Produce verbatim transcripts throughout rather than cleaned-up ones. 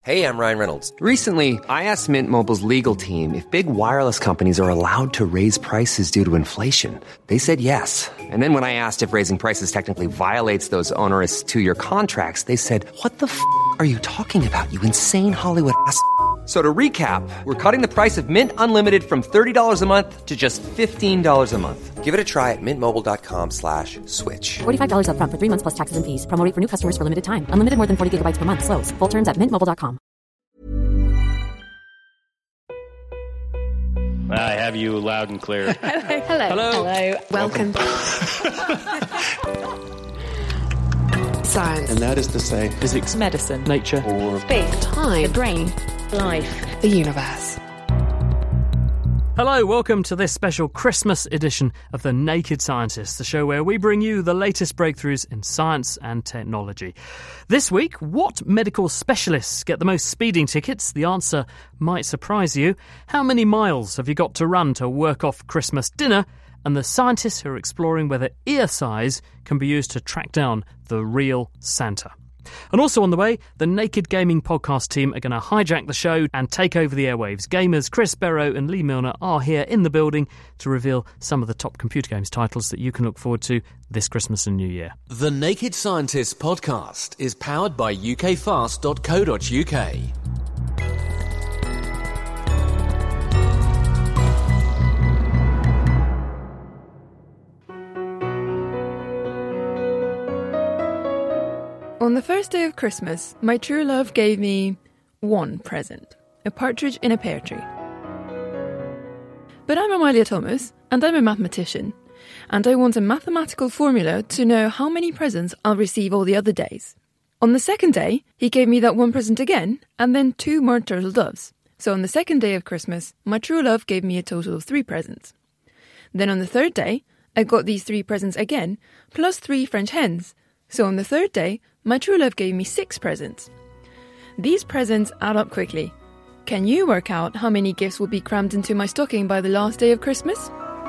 Hey, I'm Ryan Reynolds. Recently, I asked Mint Mobile's legal team if big wireless companies are allowed to raise prices due to inflation. They said yes. And then when I asked if raising prices technically violates those onerous two-year contracts, they said, what the f*** are you talking about, you insane Hollywood ass f- So to recap, we're cutting the price of Mint Unlimited from thirty dollars a month to just fifteen dollars a month. Give it a try at mintmobile.com slash switch. forty-five dollars up front for three months plus taxes and fees. Promo rate for new customers for limited time. Unlimited more than forty gigabytes per month. Slows full terms at mint mobile dot com. I have you loud and clear. Hello. Hello. Hello. Hello. Welcome. Science. And that is to say, physics, medicine, nature, or space, time, the brain, life, the universe. Hello, welcome to this special Christmas edition of The Naked Scientists, the show where we bring you the latest breakthroughs in science and technology. This week, what medical specialists get the most speeding tickets? The answer might surprise you. How many miles have you got to run to work off Christmas dinner? And the scientists who are exploring whether ear size can be used to track down the real Santa. And also on the way, the Naked Gaming podcast team are going to hijack the show and take over the airwaves. Gamers Chris Barrow and Lee Milner are here in the building to reveal some of the top computer games titles that you can look forward to this Christmas and New Year. The Naked Scientists podcast is powered by U K fast dot co dot U K. On the first day of Christmas, my true love gave me one present, a partridge in a pear tree. But I'm Amalia Thomas, and I'm a mathematician, and I want a mathematical formula to know how many presents I'll receive all the other days. On the second day, he gave me that one present again, and then two more turtle doves. So on the second day of Christmas, my true love gave me a total of three presents. Then on the third day, I got these three presents again, plus three French hens. So on the third day, my true love gave me six presents. These presents add up quickly. Can you work out how many gifts will be crammed into my stocking by the last day of Christmas?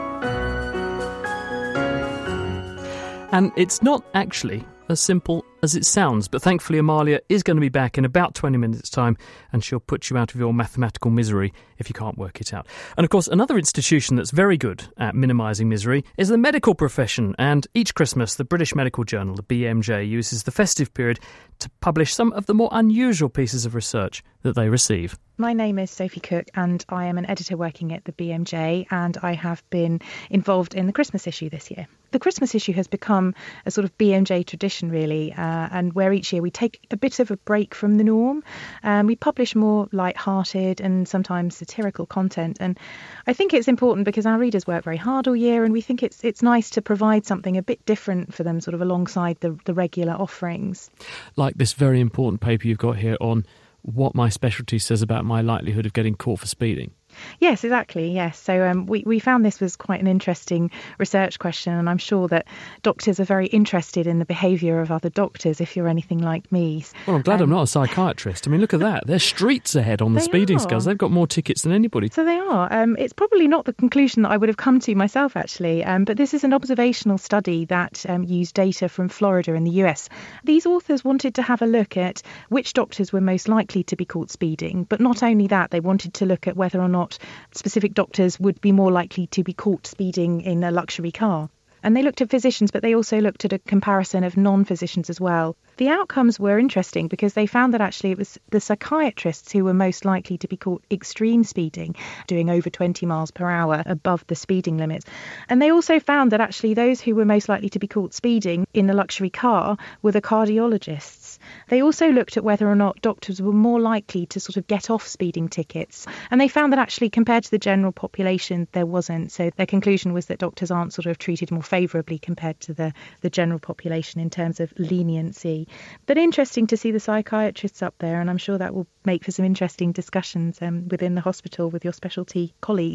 And it's not actually as simple as it sounds, but thankfully Amalia is going to be back in about twenty minutes' time, and she'll put you out of your mathematical misery if you can't work it out. And of course, another institution that's very good at minimising misery is the medical profession, and each Christmas the British Medical Journal, the B M J, uses the festive period to publish some of the more unusual pieces of research that they receive. My name is Sophie Cook and I am an editor working at the B M J, and I have been involved in the Christmas issue this year. The Christmas issue has become a sort of B M J tradition really, uh, and where each year we take a bit of a break from the norm. Um, we publish more light-hearted and sometimes satirical content, and I think it's important because our readers work very hard all year, and we think it's it's nice to provide something a bit different for them, sort of alongside the, the regular offerings. Like this very important paper you've got here on what my specialty says about my likelihood of getting caught for speeding. Yes, exactly. Yes. So um, we, we found this was quite an interesting research question, and I'm sure that doctors are very interested in the behaviour of other doctors if you're anything like me. Well, I'm glad um, I'm not a psychiatrist. I mean, look at that. They're streets ahead on the They speeding are. scales. They've got more tickets than anybody. So they are. Um, it's probably not the conclusion that I would have come to myself, actually, um, but this is an observational study that um, used data from Florida in the U S. These authors wanted to have a look at which doctors were most likely to be caught speeding, but not only that, they wanted to look at whether or not specific doctors would be more likely to be caught speeding in a luxury car. And they looked at physicians, but they also looked at a comparison of non-physicians as well. The outcomes were interesting because they found that actually it was the psychiatrists who were most likely to be caught extreme speeding, doing over twenty miles per hour above the speeding limits. And they also found that actually those who were most likely to be caught speeding in a luxury car were the cardiologists. They also looked at whether or not doctors were more likely to sort of get off speeding tickets. And they found that actually compared to the general population, there wasn't. So their conclusion was that doctors aren't sort of treated more favourably compared to the, the general population in terms of leniency. But interesting to see the psychiatrists up there, and I'm sure that will make for some interesting discussions um, within the hospital with your specialty colleagues.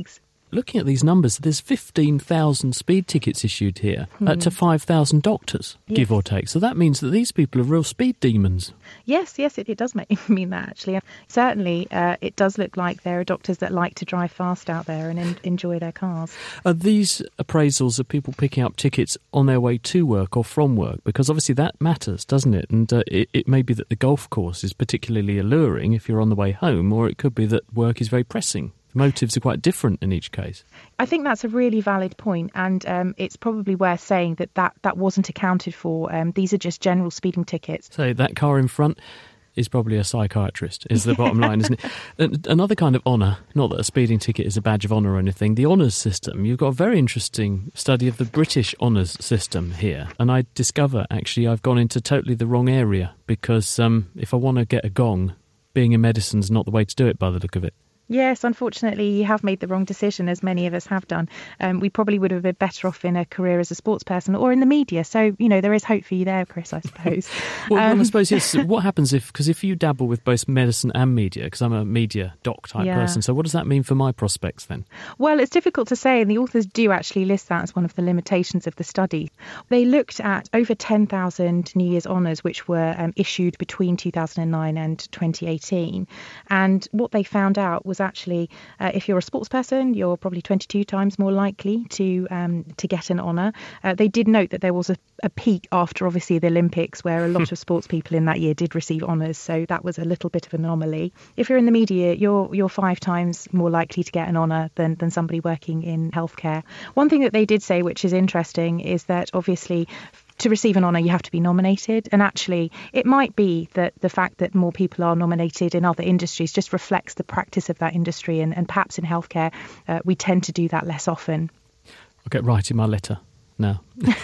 Looking at these numbers, there's fifteen thousand speed tickets issued here Hmm. uh, to five thousand doctors, Yes. give or take. So that means that these people are real speed demons. Yes, yes, it, it does make, mean that, actually. Certainly, uh, it does look like there are doctors that like to drive fast out there and en- enjoy their cars. Are these appraisals of people picking up tickets on their way to work or from work? Because obviously that matters, doesn't it? And uh, it, it may be that the golf course is particularly alluring if you're on the way home, or it could be that work is very pressing. The motives are quite different in each case. I think that's a really valid point, and um, it's probably worth saying that that, that wasn't accounted for. Um, these are just general speeding tickets. So that car in front is probably a psychiatrist, is the bottom line, isn't it? And another kind of honour, not that a speeding ticket is a badge of honour or anything, the honours system. You've got a very interesting study of the British honours system here, and I discover, actually, I've gone into totally the wrong area, because um, if I want to get a gong, being in medicine's not the way to do it by the look of it. Yes, unfortunately, you have made the wrong decision, as many of us have done. Um, we probably would have been better off in a career as a sports person or in the media. So, you know, there is hope for you there, Chris, I suppose. Well, um, well, I suppose, yes. What happens if, because if you dabble with both medicine and media, because I'm a media doc type Yeah. person, so what does that mean for my prospects then? Well, it's difficult to say, and the authors do actually list that as one of the limitations of the study. They looked at over ten thousand New Year's honours, which were um, issued between two thousand nine and twenty eighteen. And what they found out was actually, uh, if you're a sports person, you're probably twenty-two times more likely to um, to get an honour. Uh, they did note that there was a, a peak after, obviously, the Olympics, where a lot of sports people in that year did receive honours. So that was a little bit of an anomaly. If you're in the media, you're you're five times more likely to get an honour than, than somebody working in healthcare. One thing that they did say, which is interesting, is that obviously to receive an honour, you have to be nominated. And actually, it might be that the fact that more people are nominated in other industries just reflects the practice of that industry. And, and perhaps in healthcare, uh, we tend to do that less often. I'll get right in my letter now.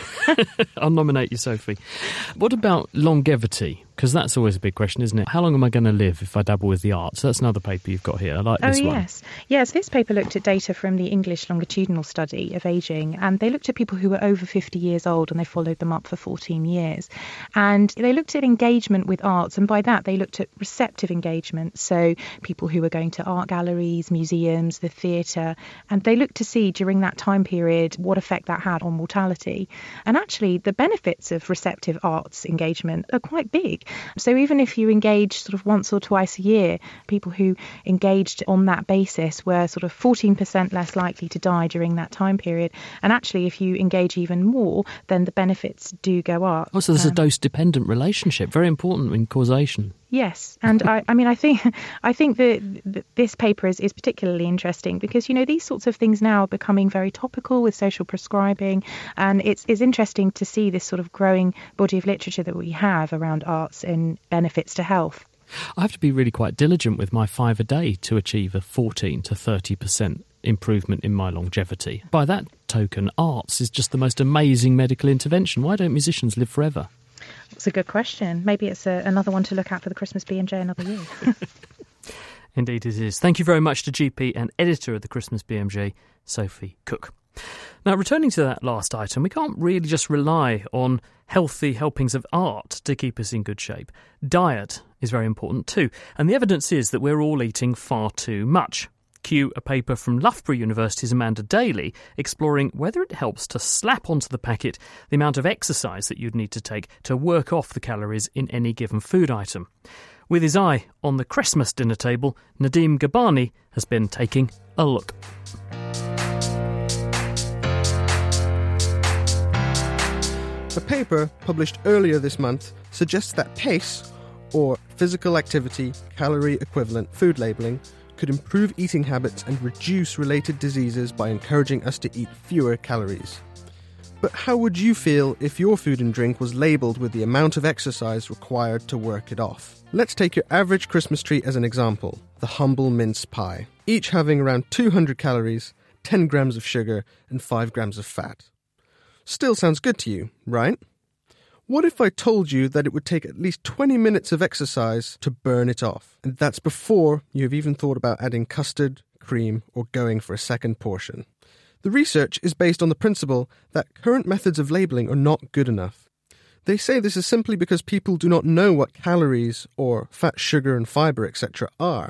I'll nominate you, Sophie. What about longevity? Because that's always a big question, isn't it? How long am I going to live if I dabble with the arts? That's another paper you've got here. I like this oh, one. yes. Yes, this paper looked at data from the English longitudinal study of ageing, and they looked at people who were over fifty years old, and they followed them up for fourteen years. And they looked at engagement with arts, and by that they looked at receptive engagement, so people who were going to art galleries, museums, the theatre, and they looked to see during that time period what effect that had on mortality. And actually, the benefits of receptive arts engagement are quite big. So even if you engage sort of once or twice a year, people who engaged on that basis were sort of fourteen percent less likely to die during that time period. And actually, if you engage even more, then the benefits do go up. Oh, so there's Um, a dose-dependent relationship, very important in causation. Yes, and I, I mean, I think I think that that this paper is, is particularly interesting because, you know, these sorts of things now are becoming very topical with social prescribing, and it's, it's interesting to see this sort of growing body of literature that we have around arts and benefits to health. I have to be really quite diligent with my five a day to achieve a fourteen to thirty percent improvement in my longevity. By that token, arts is just the most amazing medical intervention. Why don't musicians live forever? That's a good question. Maybe it's a, another one to look at for the Christmas B M J another year. Indeed it is. Thank you very much to G P and editor of the Christmas B M J, Sophie Cook. Now, returning to that last item, we can't really just rely on healthy helpings of art to keep us in good shape. Diet is very important too, and the evidence is that we're all eating far too much. Cue a paper from Loughborough University's Amanda Daly exploring whether it helps to slap onto the packet the amount of exercise that you'd need to take to work off the calories in any given food item. With his eye on the Christmas dinner table, Nadim Gabani has been taking a look. A paper published earlier this month suggests that PACE, or physical activity calorie equivalent food labelling, could improve eating habits and reduce related diseases by encouraging us to eat fewer calories. But how would you feel if your food and drink was labelled with the amount of exercise required to work it off? Let's take your average Christmas treat as an example, the humble mince pie, each having around two hundred calories, ten grams of sugar and five grams of fat. Still sounds good to you, right? What if I told you that it would take at least twenty minutes of exercise to burn it off? And that's before you have even thought about adding custard, cream, or going for a second portion. The research is based on the principle that current methods of labelling are not good enough. They say this is simply because people do not know what calories or fat, sugar and fibre, et cetera are.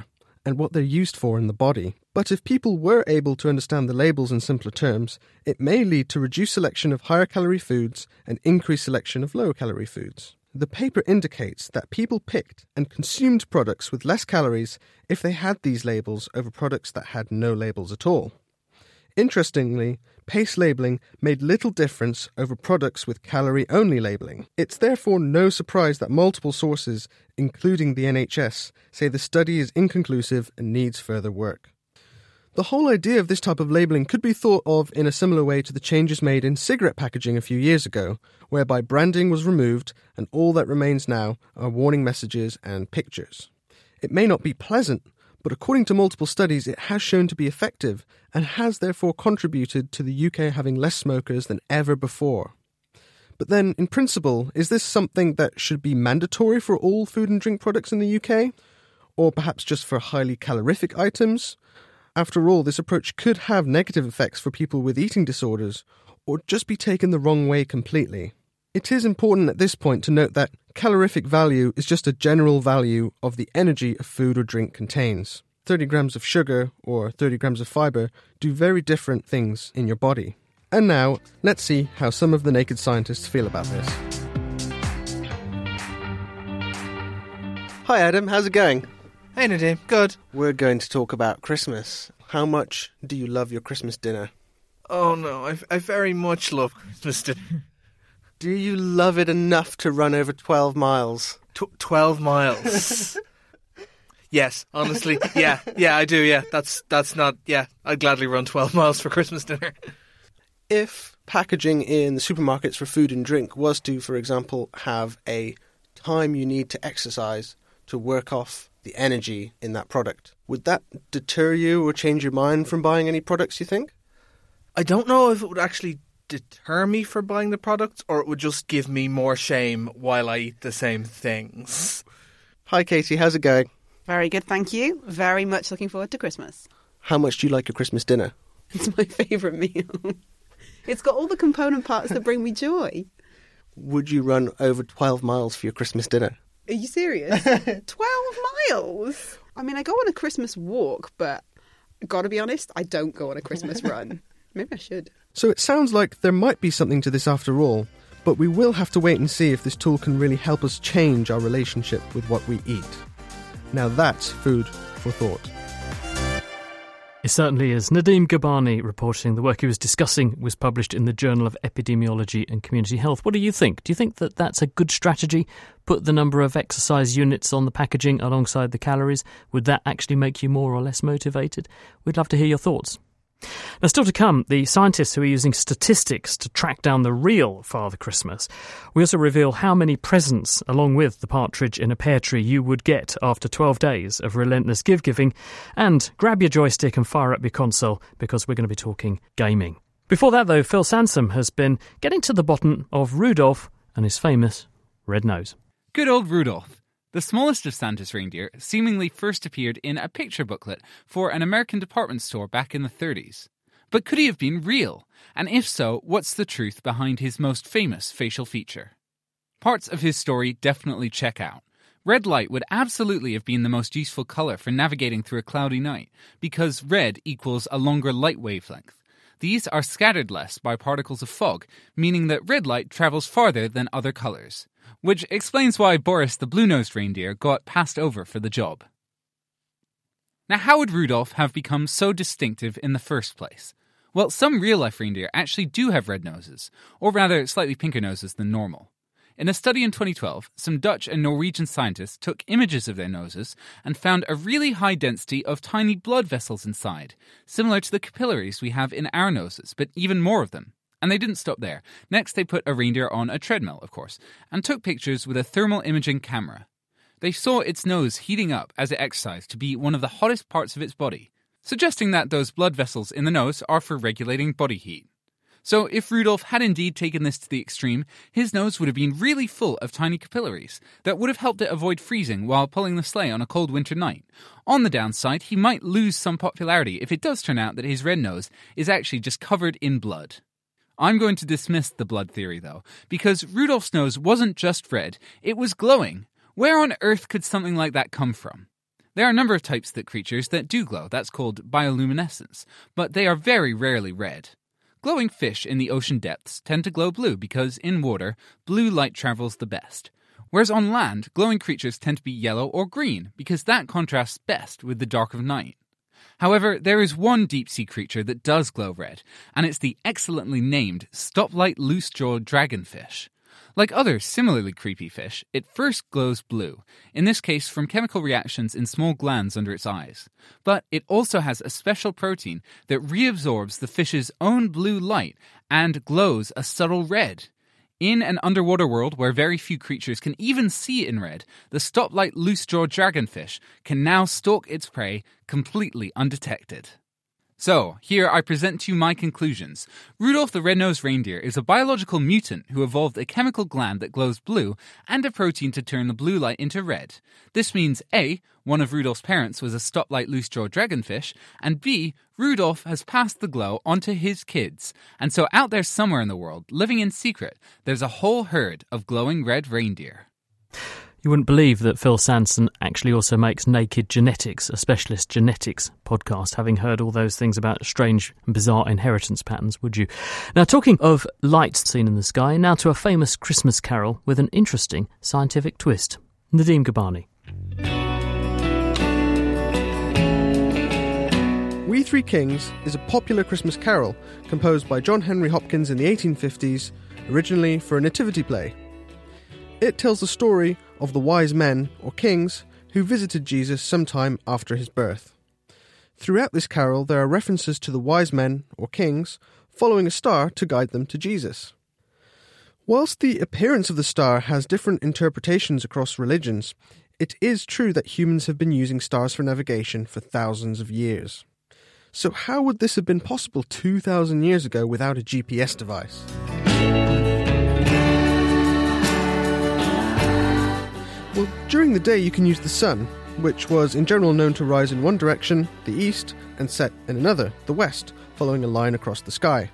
and what they're used for in the body. But if people were able to understand the labels in simpler terms, it may lead to reduced selection of higher calorie foods and increased selection of lower calorie foods. The paper indicates that people picked and consumed products with less calories if they had these labels over products that had no labels at all. Interestingly, PACE labelling made little difference over products with calorie-only labelling. It's therefore no surprise that multiple sources, including the N H S, say the study is inconclusive and needs further work. The whole idea of this type of labelling could be thought of in a similar way to the changes made in cigarette packaging a few years ago, whereby branding was removed and all that remains now are warning messages and pictures. It may not be pleasant, but according to multiple studies it has shown to be effective and has therefore contributed to the U K having less smokers than ever before. But then, in principle, is this something that should be mandatory for all food and drink products in the U K? Or perhaps just for highly calorific items? After all, this approach could have negative effects for people with eating disorders, or just be taken the wrong way completely. It is important at this point to note that calorific value is just a general value of the energy a food or drink contains. thirty grams of sugar or thirty grams of fibre do very different things in your body. And now, let's see how some of the naked scientists feel about this. Hi Adam, how's it going? Hey Nadim, good. We're going to talk about Christmas. How much do you love your Christmas dinner? Oh no, I, I very much love Christmas dinner. Do you love it enough to run over twelve miles? T- twelve miles? Yes, honestly, yeah, yeah, I do, yeah. That's that's not, yeah, I'd gladly run twelve miles for Christmas dinner. If packaging in the supermarkets for food and drink was to, for example, have a time you need to exercise to work off the energy in that product, would that deter you or change your mind from buying any products, you think? I don't know if it would actually deter me from buying the products, or it would just give me more shame while I eat the same things. Hi Katie, how's it going? Very good, thank you. Very much looking forward to Christmas. How much do you like your Christmas dinner? It's my favourite meal. It's got all the component parts that bring me joy. Would you run over twelve miles for your Christmas dinner? Are you serious? twelve miles? I mean, I go on a Christmas walk, but gotta be honest, I don't go on a Christmas run. Maybe I should. So it sounds like there might be something to this after all, but we will have to wait and see if this tool can really help us change our relationship with what we eat. Now that's food for thought. It certainly is. Nadim Ghabani reporting. The work he was discussing was published in the Journal of Epidemiology and Community Health. What do you think? Do you think that that's a good strategy? Put the number of exercise units on the packaging alongside the calories. Would that actually make you more or less motivated? We'd love to hear your thoughts. Now, still to come, the scientists who are using statistics to track down the real Father Christmas. We also reveal how many presents, along with the partridge in a pear tree, you would get after twelve days of relentless gift-giving. And grab your joystick and fire up your console, because we're going to be talking gaming. Before that, though, Phil Sansom has been getting to the bottom of Rudolph and his famous red nose. Good old Rudolph. The smallest of Santa's reindeer seemingly first appeared in a picture booklet for an American department store back in the thirties. But could he have been real? And if so, what's the truth behind his most famous facial feature? Parts of his story definitely check out. Red light would absolutely have been the most useful colour for navigating through a cloudy night, because red equals a longer light wavelength. These are scattered less by particles of fog, meaning that red light travels farther than other colours. Which explains why Boris the blue-nosed reindeer got passed over for the job. Now, how would Rudolph have become so distinctive in the first place? Well, some real-life reindeer actually do have red noses, or rather slightly pinker noses than normal. In a study in twenty twelve, some Dutch and Norwegian scientists took images of their noses and found a really high density of tiny blood vessels inside, similar to the capillaries we have in our noses, but even more of them. And they didn't stop there. Next, they put a reindeer on a treadmill, of course, and took pictures with a thermal imaging camera. They saw its nose heating up as it exercised to be one of the hottest parts of its body, suggesting that those blood vessels in the nose are for regulating body heat. So if Rudolph had indeed taken this to the extreme, his nose would have been really full of tiny capillaries that would have helped it avoid freezing while pulling the sleigh on a cold winter night. On the downside, he might lose some popularity if it does turn out that his red nose is actually just covered in blood. I'm going to dismiss the blood theory, though, because Rudolph's nose wasn't just red, it was glowing. Where on earth could something like that come from? There are a number of types of creatures that do glow, that's called bioluminescence, but they are very rarely red. Glowing fish in the ocean depths tend to glow blue because, in water, blue light travels the best. Whereas on land, glowing creatures tend to be yellow or green because that contrasts best with the dark of night. However, there is one deep-sea creature that does glow red, and it's the excellently named stoplight loose-jawed dragonfish. Like other similarly creepy fish, it first glows blue, in this case from chemical reactions in small glands under its eyes. But it also has a special protein that reabsorbs the fish's own blue light and glows a subtle red. In an underwater world where very few creatures can even see in red, the stoplight loose-jawed dragonfish can now stalk its prey completely undetected. So, here I present to you my conclusions. Rudolph the Red-Nosed Reindeer is a biological mutant who evolved a chemical gland that glows blue and a protein to turn the blue light into red. This means A, one of Rudolph's parents was a stoplight loose-jawed dragonfish, and B, Rudolph has passed the glow onto his kids. And so out there somewhere in the world, living in secret, there's a whole herd of glowing red reindeer. You wouldn't believe that Phil Sanderson actually also makes Naked Genetics, a specialist genetics podcast, having heard all those things about strange and bizarre inheritance patterns, would you? Now, talking of lights seen in the sky, now to a famous Christmas carol with an interesting scientific twist. Nadim Ghabani. We Three Kings is a popular Christmas carol composed by John Henry Hopkins in the eighteen fifties, originally for a nativity play. It tells the story of the wise men, or kings, who visited Jesus sometime after his birth. Throughout this carol there are references to the wise men, or kings, following a star to guide them to Jesus. Whilst the appearance of the star has different interpretations across religions, it is true that humans have been using stars for navigation for thousands of years. So how would this have been possible two thousand years ago without a G P S device? Well, during the day you can use the sun, which was in general known to rise in one direction, the east, and set in another, the west, following a line across the sky.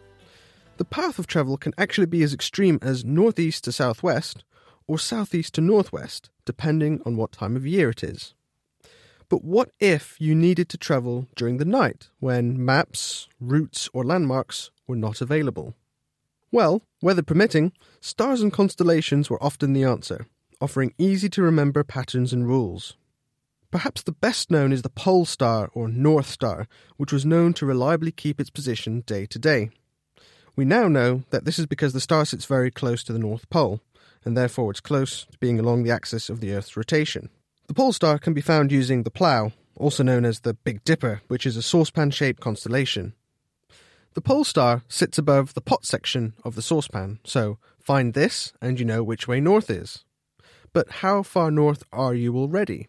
The path of travel can actually be as extreme as northeast to southwest, or southeast to northwest, depending on what time of year it is. But what if you needed to travel during the night, when maps, routes, or landmarks were not available? Well, weather permitting, stars and constellations were often the answer, offering easy-to-remember patterns and rules. Perhaps the best known is the Pole Star, or North Star, which was known to reliably keep its position day to day. We now know that this is because the star sits very close to the North Pole, and therefore it's close to being along the axis of the Earth's rotation. The Pole Star can be found using the Plough, also known as the Big Dipper, which is a saucepan-shaped constellation. The Pole Star sits above the pot section of the saucepan, so find this and you know which way north is. But how far north are you already?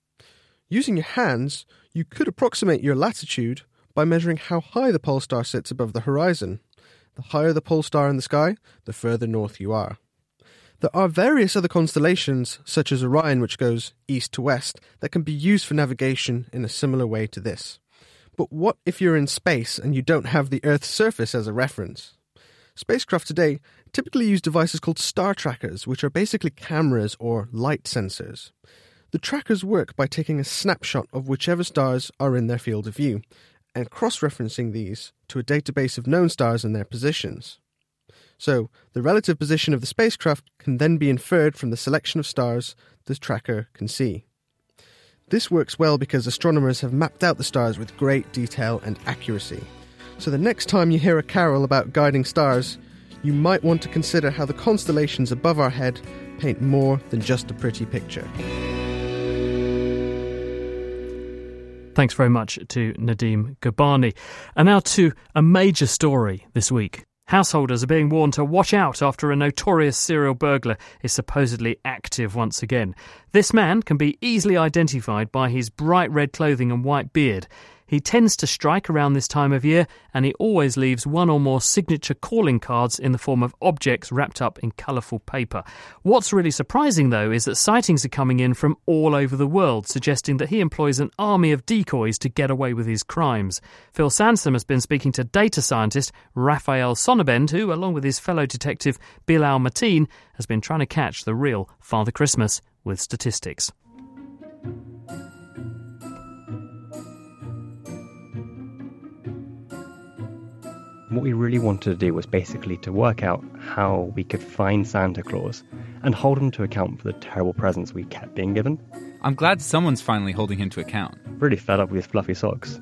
Using your hands, you could approximate your latitude by measuring how high the pole star sits above the horizon. The higher the pole star in the sky, the further north you are. There are various other constellations, such as Orion, which goes east to west, that can be used for navigation in a similar way to this. But what if you're in space and you don't have the Earth's surface as a reference? Spacecraft today typically use devices called star trackers, which are basically cameras or light sensors. The trackers work by taking a snapshot of whichever stars are in their field of view, and cross-referencing these to a database of known stars and their positions. So, the relative position of the spacecraft can then be inferred from the selection of stars the tracker can see. This works well because astronomers have mapped out the stars with great detail and accuracy. So the next time you hear a carol about guiding stars, you might want to consider how the constellations above our head paint more than just a pretty picture. Thanks very much to Nadim Ghabani. And now to a major story this week. Householders are being warned to watch out after a notorious serial burglar is supposedly active once again. This man can be easily identified by his bright red clothing and white beard. He tends to strike around this time of year, and he always leaves one or more signature calling cards in the form of objects wrapped up in colourful paper. What's really surprising, though, is that sightings are coming in from all over the world, suggesting that he employs an army of decoys to get away with his crimes. Phil Sanderson has been speaking to data scientist Raphael Sonnabend, who, along with his fellow detective Bilal Mateen, has been trying to catch the real Father Christmas with statistics. what we really wanted to do was basically to work out how we could find Santa Claus and hold him to account for the terrible presents we kept being given. I'm glad someone's finally holding him to account. Really fed up with his fluffy socks.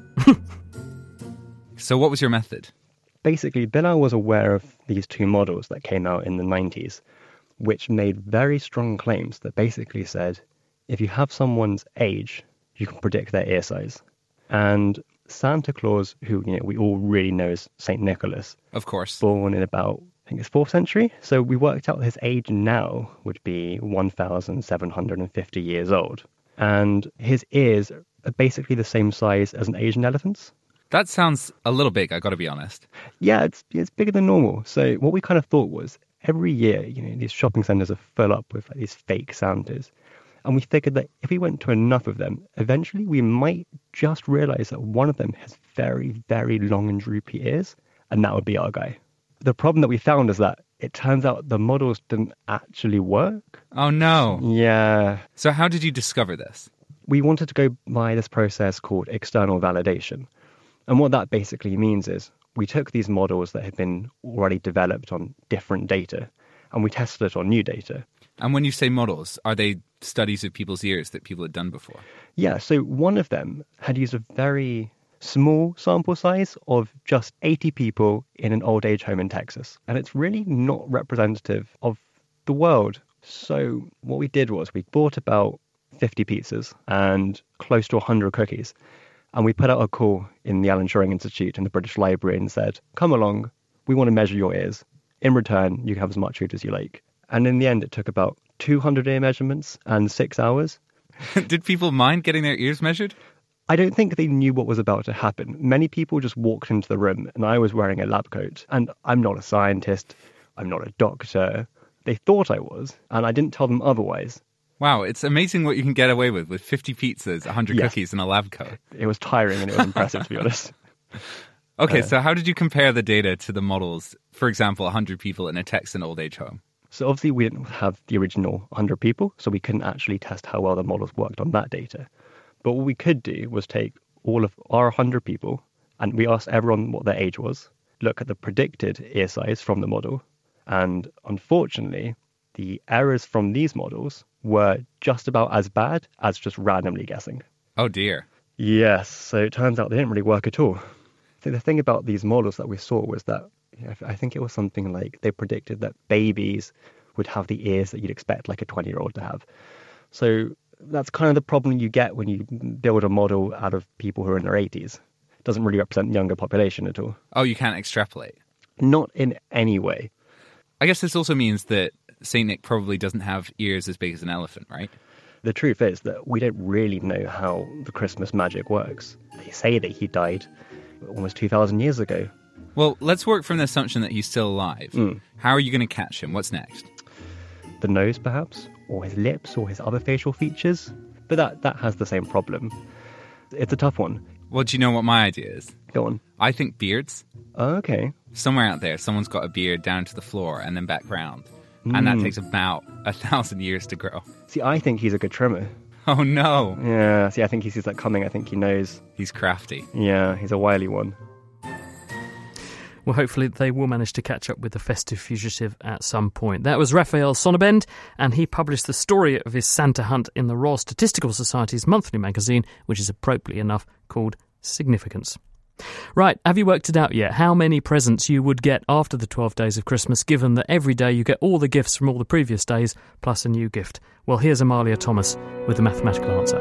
So what was your method? Basically, Bilal was aware of these two models that came out in the nineties, which made very strong claims that basically said, if you have someone's age, you can predict their ear size. And Santa Claus, who you know we all really know as Saint Nicholas, of course, born in about, I think it's fourth century. So we worked out his age now would be one thousand seven hundred fifty years old. And his ears are basically the same size as an Asian elephant's. That sounds a little big, I got to be honest. Yeah, it's it's bigger than normal. So what we kind of thought was every year, you know, these shopping centres are full up with like, these fake Santas. And we figured that if we went to enough of them, eventually we might just realise that one of them has very, very long and droopy ears, and that would be our guy. The problem that we found is that it turns out the models didn't actually work. Oh, no. Yeah. So how did you discover this? We wanted to go by this process called external validation. And what that basically means is we took these models that had been already developed on different data, and we tested it on new data. And when you say models, are they studies of people's ears that people had done before? Yeah, so one of them had used a very small sample size of just eighty people in an old age home in Texas. And it's really not representative of the world. So what we did was we bought about fifty pizzas and close to one hundred cookies. And we put out a call in the Alan Turing Institute and the British Library and said, come along, we want to measure your ears. In return, you can have as much food as you like. And in the end, it took about two hundred ear measurements and six hours. Did people mind getting their ears measured? I don't think they knew what was about to happen. Many people just walked into the room and I was wearing a lab coat. And I'm not a scientist. I'm not a doctor. They thought I was, and I didn't tell them otherwise. Wow, it's amazing what you can get away with with fifty pizzas, one hundred Yeah. cookies, and a lab coat. It was tiring and it was impressive, to be honest. Okay, Uh, so how did you compare the data to the models? For example, one hundred people in a Texan old age home. So obviously we didn't have the original one hundred people, so we couldn't actually test how well the models worked on that data. But what we could do was take all of our one hundred people, and we asked everyone what their age was, look at the predicted ear size from the model, and unfortunately, the errors from these models were just about as bad as just randomly guessing. Oh dear. Yes, so it turns out they didn't really work at all. So the thing about these models that we saw was that, you know, I think it was something like they predicted that babies would have the ears that you'd expect like a twenty-year-old to have. So that's kind of the problem you get when you build a model out of people who are in their eighties. It doesn't really represent the younger population at all. Oh, you can't extrapolate? Not in any way. I guess this also means that Saint Nick probably doesn't have ears as big as an elephant, right? The truth is that we don't really know how the Christmas magic works. They say that he died almost two thousand years ago. Well, let's work from the assumption that he's still alive. Mm. How are you going to catch him? What's next? The nose, perhaps, or his lips, or his other facial features. But that, that has the same problem. It's a tough one. Well, do you know what my idea is? Go on. I think beards. Oh, okay. Somewhere out there, someone's got a beard down to the floor and then back round. And that Mm. takes about a thousand years to grow. See, I think he's a good trimmer. Oh, no. Yeah, see, I think he sees that coming. I think he knows. He's crafty. Yeah, he's a wily one. Well, hopefully they will manage to catch up with the festive fugitive at some point. That was Raphael Sonnabend, and he published the story of his Santa hunt in the Royal Statistical Society's monthly magazine, which is appropriately enough called Significance. Right, have you worked it out yet? How many presents you would get after the twelve days of Christmas, given that every day you get all the gifts from all the previous days, plus a new gift? Well, here's Amalia Thomas with the mathematical answer.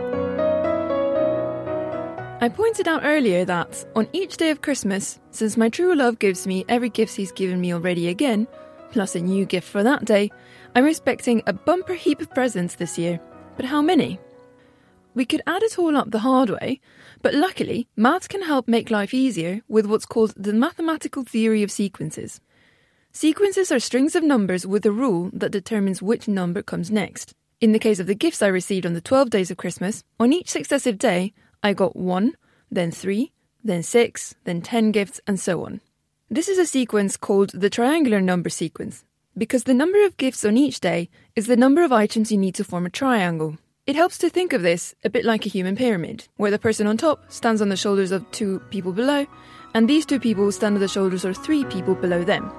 I pointed out earlier that, on each day of Christmas, since my true love gives me every gift he's given me already again, plus a new gift for that day, I'm expecting a bumper heap of presents this year. But how many? We could add it all up the hard way, but luckily, maths can help make life easier with what's called the mathematical theory of sequences. Sequences are strings of numbers with a rule that determines which number comes next. In the case of the gifts I received on the twelve days of Christmas, on each successive day, I got one, then three, then six, then ten gifts, and so on. This is a sequence called the triangular number sequence, because the number of gifts on each day is the number of items you need to form a triangle. It helps to think of this a bit like a human pyramid, where the person on top stands on the shoulders of two people below, and these two people stand at the shoulders of three people below them.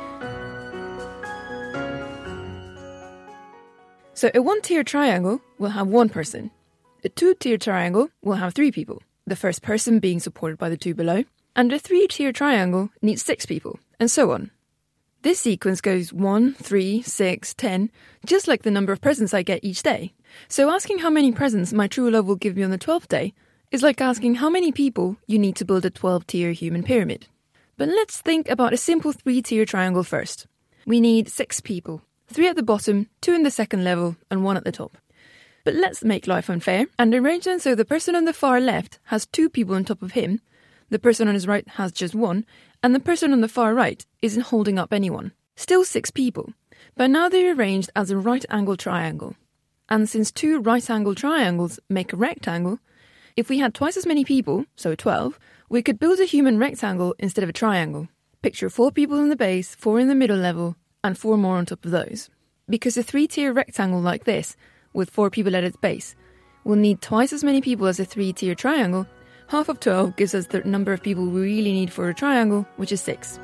So a one-tier triangle will have one person. A two-tier triangle will have three people, the first person being supported by the two below, and a three-tier triangle needs six people, and so on. This sequence goes one, three, six, ten, just like the number of presents I get each day. So asking how many presents my true love will give me on the twelfth day is like asking how many people you need to build a twelve-tier human pyramid. But let's think about a simple three-tier triangle first. We need six people, three at the bottom, two in the second level, and one at the top. But let's make life unfair and arrange them so the person on the far left has two people on top of him, the person on his right has just one, and the person on the far right isn't holding up anyone. Still six people, but now they're arranged as a right-angled triangle. And since two right-angled triangles make a rectangle, if we had twice as many people, so twelve, we could build a human rectangle instead of a triangle. Picture four people in the base, four in the middle level, and four more on top of those. Because a three-tier rectangle like this, with four people at its base, will need twice as many people as a three-tier triangle, half of twelve gives us the number of people we really need for a triangle, which is six.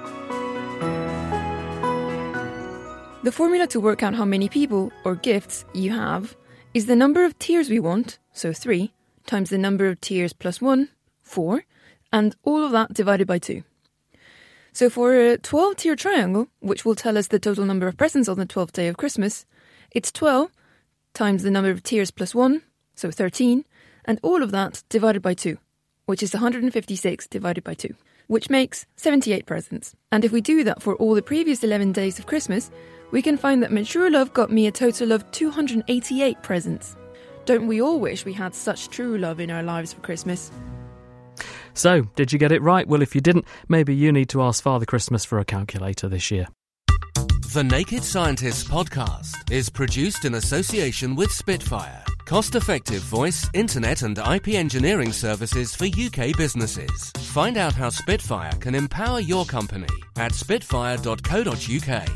The formula to work out how many people, or gifts, you have is the number of tiers we want, so three, times the number of tiers plus one, four, and all of that divided by two. So for a twelve-tier triangle, which will tell us the total number of presents on the twelfth day of Christmas, it's twelve times the number of tiers plus one, so thirteen, and all of that divided by two, which is one hundred fifty-six divided by two, which makes seventy-eight presents. And if we do that for all the previous eleven days of Christmas, we can find that my true love got me a total of two hundred eighty-eight presents. Don't we all wish we had such true love in our lives for Christmas? So, did you get it right? Well, if you didn't, maybe you need to ask Father Christmas for a calculator this year. The Naked Scientists podcast is produced in association with Spitfire, cost-effective voice, internet and I P engineering services for U K businesses. Find out how Spitfire can empower your company at spitfire dot co dot uk.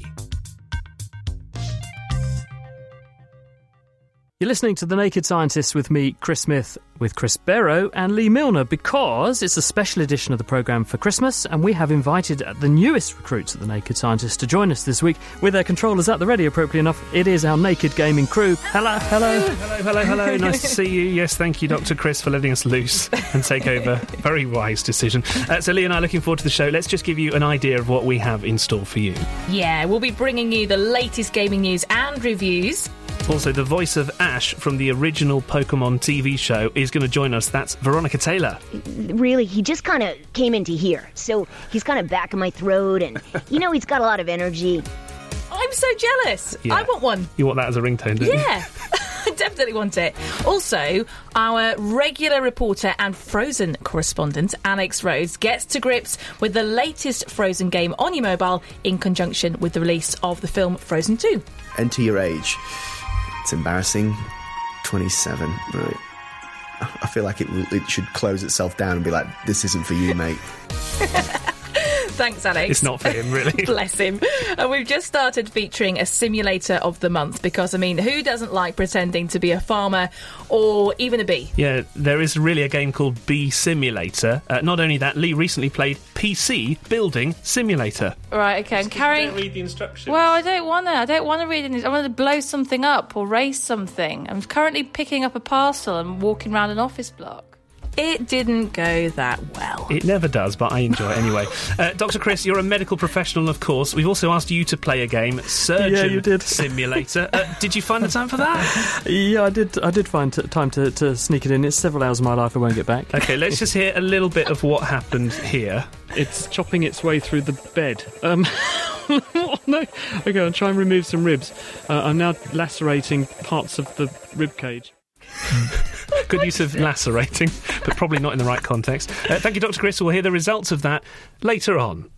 You're listening to The Naked Scientists with me, Chris Smith, with Chris Barrow and Lee Milner, because it's a special edition of the programme for Christmas, and we have invited the newest recruits at The Naked Scientists to join us this week with their controllers at the ready, appropriately enough. It is our Naked Gaming crew. Hello, hello. Hello, hello, hello. Nice to see you. Yes, thank you, Doctor Chris, for letting us loose and take over. Very wise decision. Uh, so Lee and I are looking forward to the show. Let's just give you an idea of what we have in store for you. Yeah, we'll be bringing you the latest gaming news and reviews. Also, the voice of Ash from the original Pokemon T V show is going to join us. That's Veronica Taylor. Really, he just kind of came into here, so he's kind of back in my throat, and, you know, he's got a lot of energy. I'm so jealous. Yeah. I want one. You want that as a ringtone, don't you? Yeah, I definitely want it. Also, our regular reporter and Frozen correspondent, Alex Rhodes, gets to grips with the latest Frozen game on your mobile in conjunction with the release of the film Frozen two. Enter your age. It's embarrassing. twenty-seven, right. I feel like it will, it should close itself down and be like, this isn't for you, mate. Thanks, Alex. It's not for him, really. Bless him. And we've just started featuring a simulator of the month because, I mean, who doesn't like pretending to be a farmer or even a bee? Yeah, there is really a game called Bee Simulator. Uh, not only that, Lee recently played P C Building Simulator. Right, okay, I'm carrying... Don't read the instructions. Well, I don't want to. I don't want to read it. I want to blow something up or raise something. I'm currently picking up a parcel and walking around an office block. It didn't go that well. It never does, but I enjoy it anyway. Uh, Doctor Chris, you're a medical professional, of course. We've also asked you to play a game, Surgeon yeah, you did. Simulator. Uh, did you find the time for that? Yeah, I did I did find t- time to, to sneak it in. It's several hours of my life I won't get back. OK, let's just hear a little bit of what happened here. It's chopping its way through the bed. Um... oh, no. OK, I'll try and remove some ribs. Uh, I'm now lacerating parts of the rib cage. Good use of lacerating, but probably not in the right context. Uh, thank you, Doctor Chris. We'll hear the results of that later on.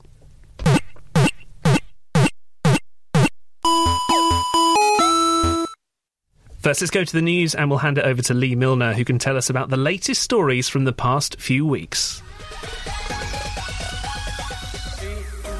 First, let's go to the news, and we'll hand it over to Lee Milner, who can tell us about the latest stories from the past few weeks.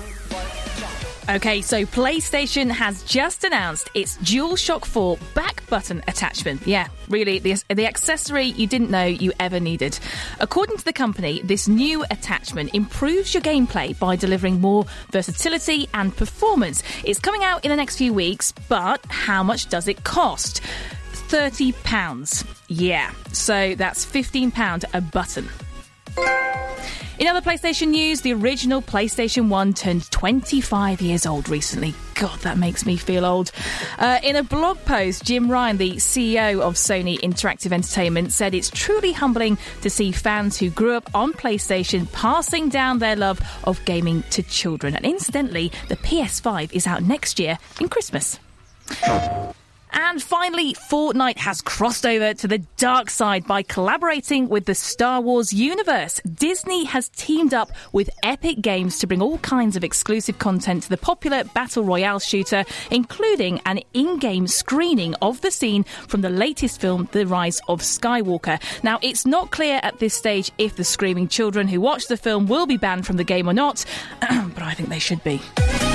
OK, so PlayStation has just announced its DualShock four back button attachment. Yeah, really, the, the accessory you didn't know you ever needed. According to the company, this new attachment improves your gameplay by delivering more versatility and performance. It's coming out in the next few weeks, but how much does it cost? thirty pounds. Yeah, so that's fifteen pounds a button. In other PlayStation news, the original PlayStation one turned twenty-five years old recently. God, that makes me feel old. Uh, in a blog post, Jim Ryan, the C E O of Sony Interactive Entertainment, said it's truly humbling to see fans who grew up on PlayStation passing down their love of gaming to children. And incidentally, the P S five is out next year in Christmas. And finally, Fortnite has crossed over to the dark side by collaborating with the Star Wars universe. Disney has teamed up with Epic Games to bring all kinds of exclusive content to the popular Battle Royale shooter, including an in-game screening of the scene from the latest film, The Rise of Skywalker. Now, it's not clear at this stage if the screaming children who watch the film will be banned from the game or not, but I think they should be.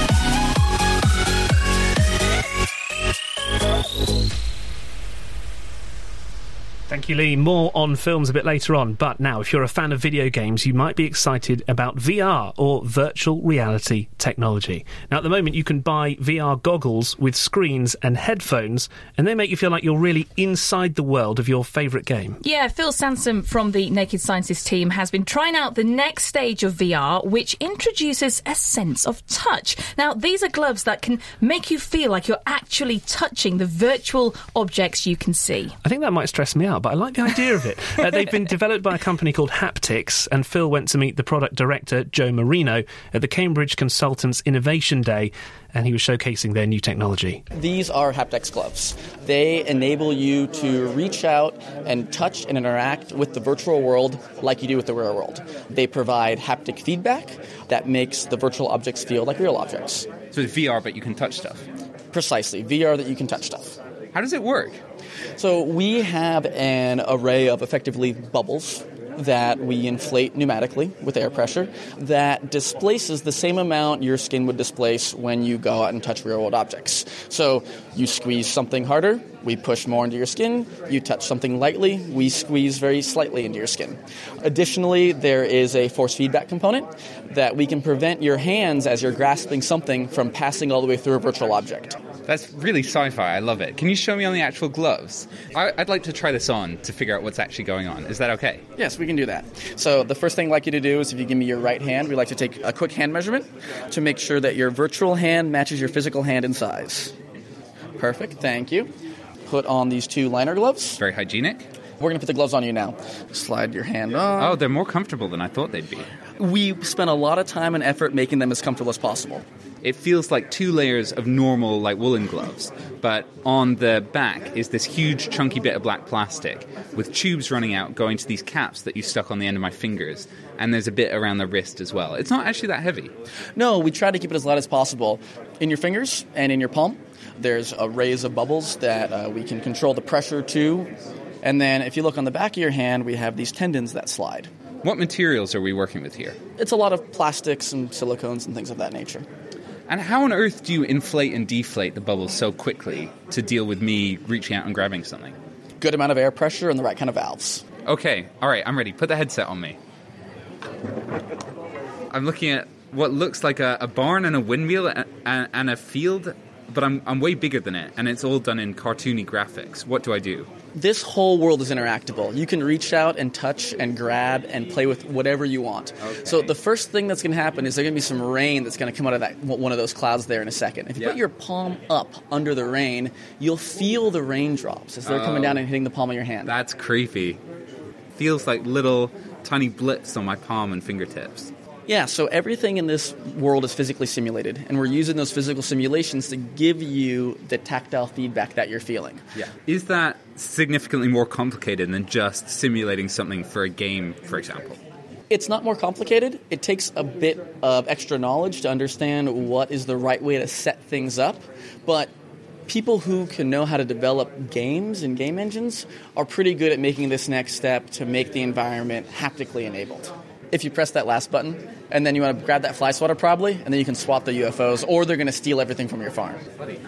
Thank you, Lee. More on films a bit later on. But now, if you're a fan of video games, you might be excited about V R, or virtual reality technology. Now, at the moment, you can buy V R goggles with screens and headphones, and they make you feel like you're really inside the world of your favourite game. Yeah, Phil Sansom from the Naked Scientist team has been trying out the next stage of V R, which introduces a sense of touch. Now, these are gloves that can make you feel like you're actually touching the virtual objects you can see. I think that might stress me out, but I like the idea of it. Uh, they've been developed by a company called Haptics, and Phil went to meet the product director, Joe Marino, at the Cambridge Consultants Innovation Day, and he was showcasing their new technology. These are Haptics gloves. They enable you to reach out and touch and interact with the virtual world like you do with the real world. They provide haptic feedback that makes the virtual objects feel like real objects. So it's V R, but you can touch stuff? Precisely. V R that you can touch stuff. How does it work? So we have an array of effectively bubbles that we inflate pneumatically with air pressure that displaces the same amount your skin would displace when you go out and touch real-world objects. So you squeeze something harder, we push more into your skin. You touch something lightly, we squeeze very slightly into your skin. Additionally, there is a force feedback component that we can prevent your hands as you're grasping something from passing all the way through a virtual object. That's really sci-fi. I love it. Can you show me on the actual gloves? I, I'd like to try this on to figure out what's actually going on. Is that okay? Yes, we can do that. So the first thing I'd like you to do is if you give me your right hand, we like to take a quick hand measurement to make sure that your virtual hand matches your physical hand in size. Perfect. Thank you. Put on these two liner gloves. Very hygienic. We're going to put the gloves on you now. Slide your hand on. Oh, they're more comfortable than I thought they'd be. We spent a lot of time and effort making them as comfortable as possible. It feels like two layers of normal, like, woolen gloves, but on the back is this huge chunky bit of black plastic with tubes running out going to these caps that you stuck on the end of my fingers, and there's a bit around the wrist as well. It's not actually that heavy. No, we try to keep it as light as possible. In your fingers and in your palm, there's arrays of bubbles that uh, we can control the pressure to, and then if you look on the back of your hand, we have these tendons that slide. What materials are we working with here? It's a lot of plastics and silicones and things of that nature. And how on earth do you inflate and deflate the bubbles so quickly to deal with me reaching out and grabbing something? Good amount of air pressure and the right kind of valves. Okay, all right, I'm ready. Put the headset on me. I'm looking at what looks like a, a barn and a windmill and, and, and a field, but I'm, I'm way bigger than it, and it's all done in cartoony graphics. What do I do? This whole world is interactable. You can reach out and touch and grab and play with whatever you want. Okay. So the first thing that's going to happen is there's going to be some rain that's going to come out of that one of those clouds there in a second. If you yeah. put your palm up under the rain, you'll feel the raindrops as they're oh, coming down and hitting the palm of your hand. That's creepy. Feels like little tiny blips on my palm and fingertips. Yeah, so everything in this world is physically simulated, and we're using those physical simulations to give you the tactile feedback that you're feeling. Yeah. Is that significantly more complicated than just simulating something for a game, for example? It's not more complicated. It takes a bit of extra knowledge to understand what is the right way to set things up, but people who can know how to develop games and game engines are pretty good at making this next step to make the environment haptically enabled. If you press that last button, and then you want to grab that fly swatter probably, and then you can swat the U F Os, or they're going to steal everything from your farm.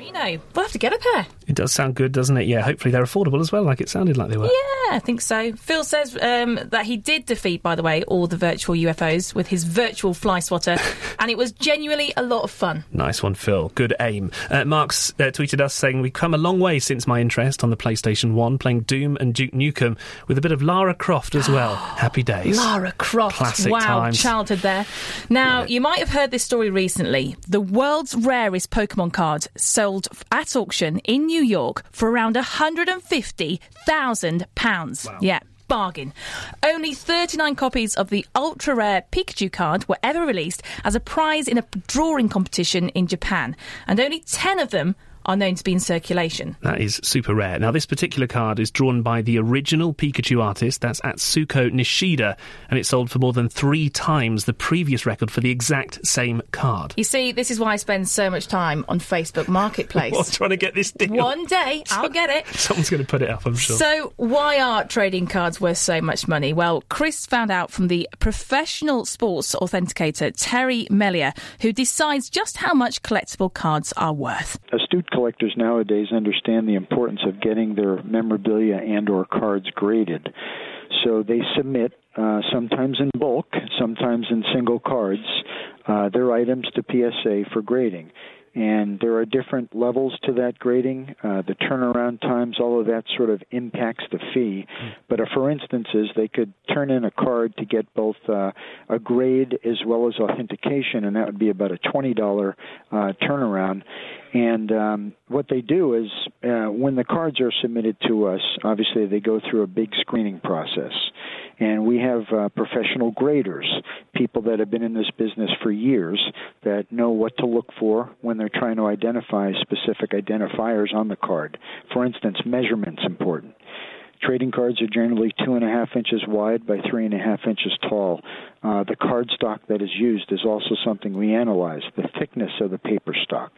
you know, we'll have to get a pair. It does sound good, doesn't it? Yeah, hopefully they're affordable as well, like it sounded like they were. Yeah, I think so. Phil says um, that he did defeat, by the way, all the virtual U F Os with his virtual fly swatter, and it was genuinely a lot of fun. Nice one, Phil. Good aim. Uh, Mark's uh, tweeted us saying, we've come a long way since my interest on the PlayStation one, playing Doom and Duke Nukem with a bit of Lara Croft as well. Happy days. Lara Croft. Classic wow, times. childhood there. Now, you might have heard this story recently. The world's rarest Pokemon card sold at auction in New York for around one hundred fifty thousand pounds. Wow. Yeah. Bargain. Only thirty-nine copies of the ultra-rare Pikachu card were ever released as a prize in a drawing competition in Japan, and only ten of them are known to be in circulation. That is super rare. Now, this particular card is drawn by the original Pikachu artist, that's Atsuko Nishida, and it sold for more than three times the previous record for the exact same card. You see, this is why I spend so much time on Facebook Marketplace. What's trying to get this deal? One day, I'll get it. Someone's going to put it up, I'm sure. So, why are trading cards worth so much money? Well, Chris found out from the professional sports authenticator Terry Mellier, who decides just how much collectible cards are worth. Astute collectors nowadays understand the importance of getting their memorabilia and or cards graded. So they submit, uh, sometimes in bulk, sometimes in single cards, uh, their items to P S A for grading. And there are different levels to that grading. Uh, the turnaround times, all of that sort of impacts the fee. But uh, for instances, they could turn in a card to get both uh, a grade as well as authentication, and that would be about a twenty dollars uh, turnaround. And um, what they do is uh, when the cards are submitted to us, obviously they go through a big screening process. And we have uh, professional graders, people that have been in this business for years that know what to look for when they're trying to identify specific identifiers on the card. For instance, measurement's important. Trading cards are generally two and a half inches wide by three and a half inches tall. Uh, the card stock that is used is also something we analyze, the thickness of the paper stock.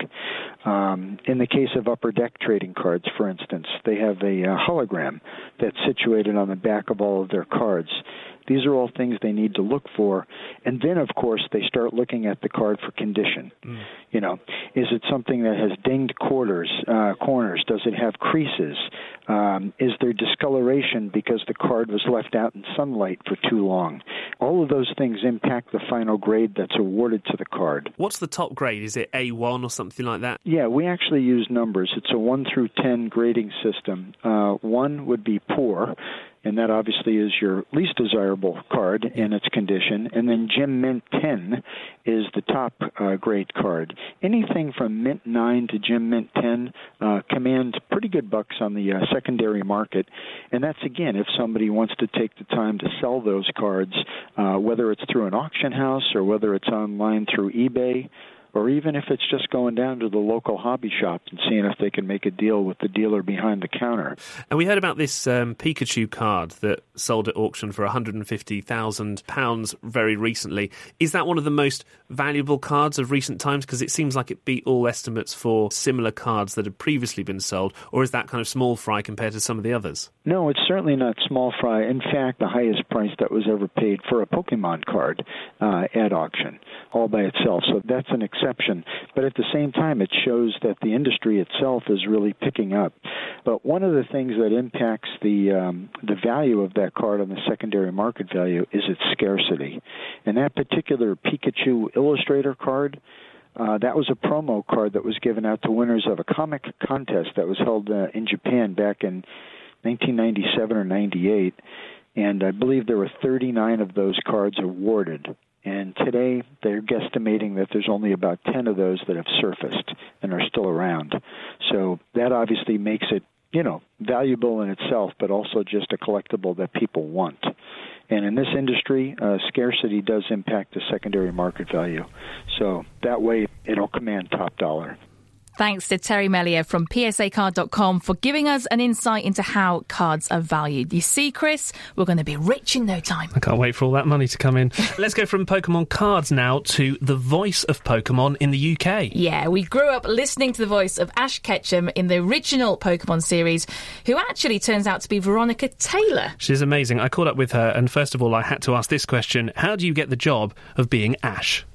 Um, in the case of upper deck trading cards, for instance, they have a, a hologram that's situated on the back of all of their cards. These are all things they need to look for. And then, of course, they start looking at the card for condition. Mm. You know, is it something that has dinged quarters, uh, corners? Does it have creases? Um, is there discoloration because the card was left out in sunlight for too long? All of those things impact the final grade that's awarded to the card. What's the top grade? Is it A one or something like that? Yeah, we actually use numbers. It's a one through ten grading system. Uh, one would be poor, and that obviously is your least desirable card in its condition. And then Gem Mint ten is the top uh, grade card. Anything from Mint nine to Gem Mint ten uh, commands pretty good bucks on the uh, secondary market. And that's, again, if somebody wants to take the time to sell those cards, uh, whether it's through an auction house or whether it's online through eBay, or even if it's just going down to the local hobby shop and seeing if they can make a deal with the dealer behind the counter. And we heard about this um, Pikachu card that sold at auction for one hundred fifty thousand pounds very recently. Is that one of the most valuable cards of recent times? Because it seems like it beat all estimates for similar cards that had previously been sold. Or is that kind of small fry compared to some of the others? No, it's certainly not small fry. In fact, the highest price that was ever paid for a Pokemon card uh, at auction, all by itself. So that's an exception. But at the same time, it shows that the industry itself is really picking up. But one of the things that impacts the um, the value of that card on the secondary market value is its scarcity. And that particular Pikachu Illustrator card, Uh, that was a promo card that was given out to winners of a comic contest that was held uh, in Japan back in nineteen ninety-seven or ninety-eight, and I believe there were thirty-nine of those cards awarded. And today they're guesstimating that there's only about ten of those that have surfaced and are still around. So that obviously makes it, you know, valuable in itself, but also just a collectible that people want. And in this industry, uh, scarcity does impact the secondary market value. So that way, it'll command top dollar. Thanks to Terry Mellier from P S A card dot com for giving us an insight into how cards are valued. You see, Chris, we're going to be rich in no time. I can't wait for all that money to come in. Let's go from Pokemon cards now to the voice of Pokemon in the U K. Yeah, we grew up listening to the voice of Ash Ketchum in the original Pokemon series, who actually turns out to be Veronica Taylor. She's amazing. I caught up with her, and first of all, I had to ask this question. How do you get the job of being Ash?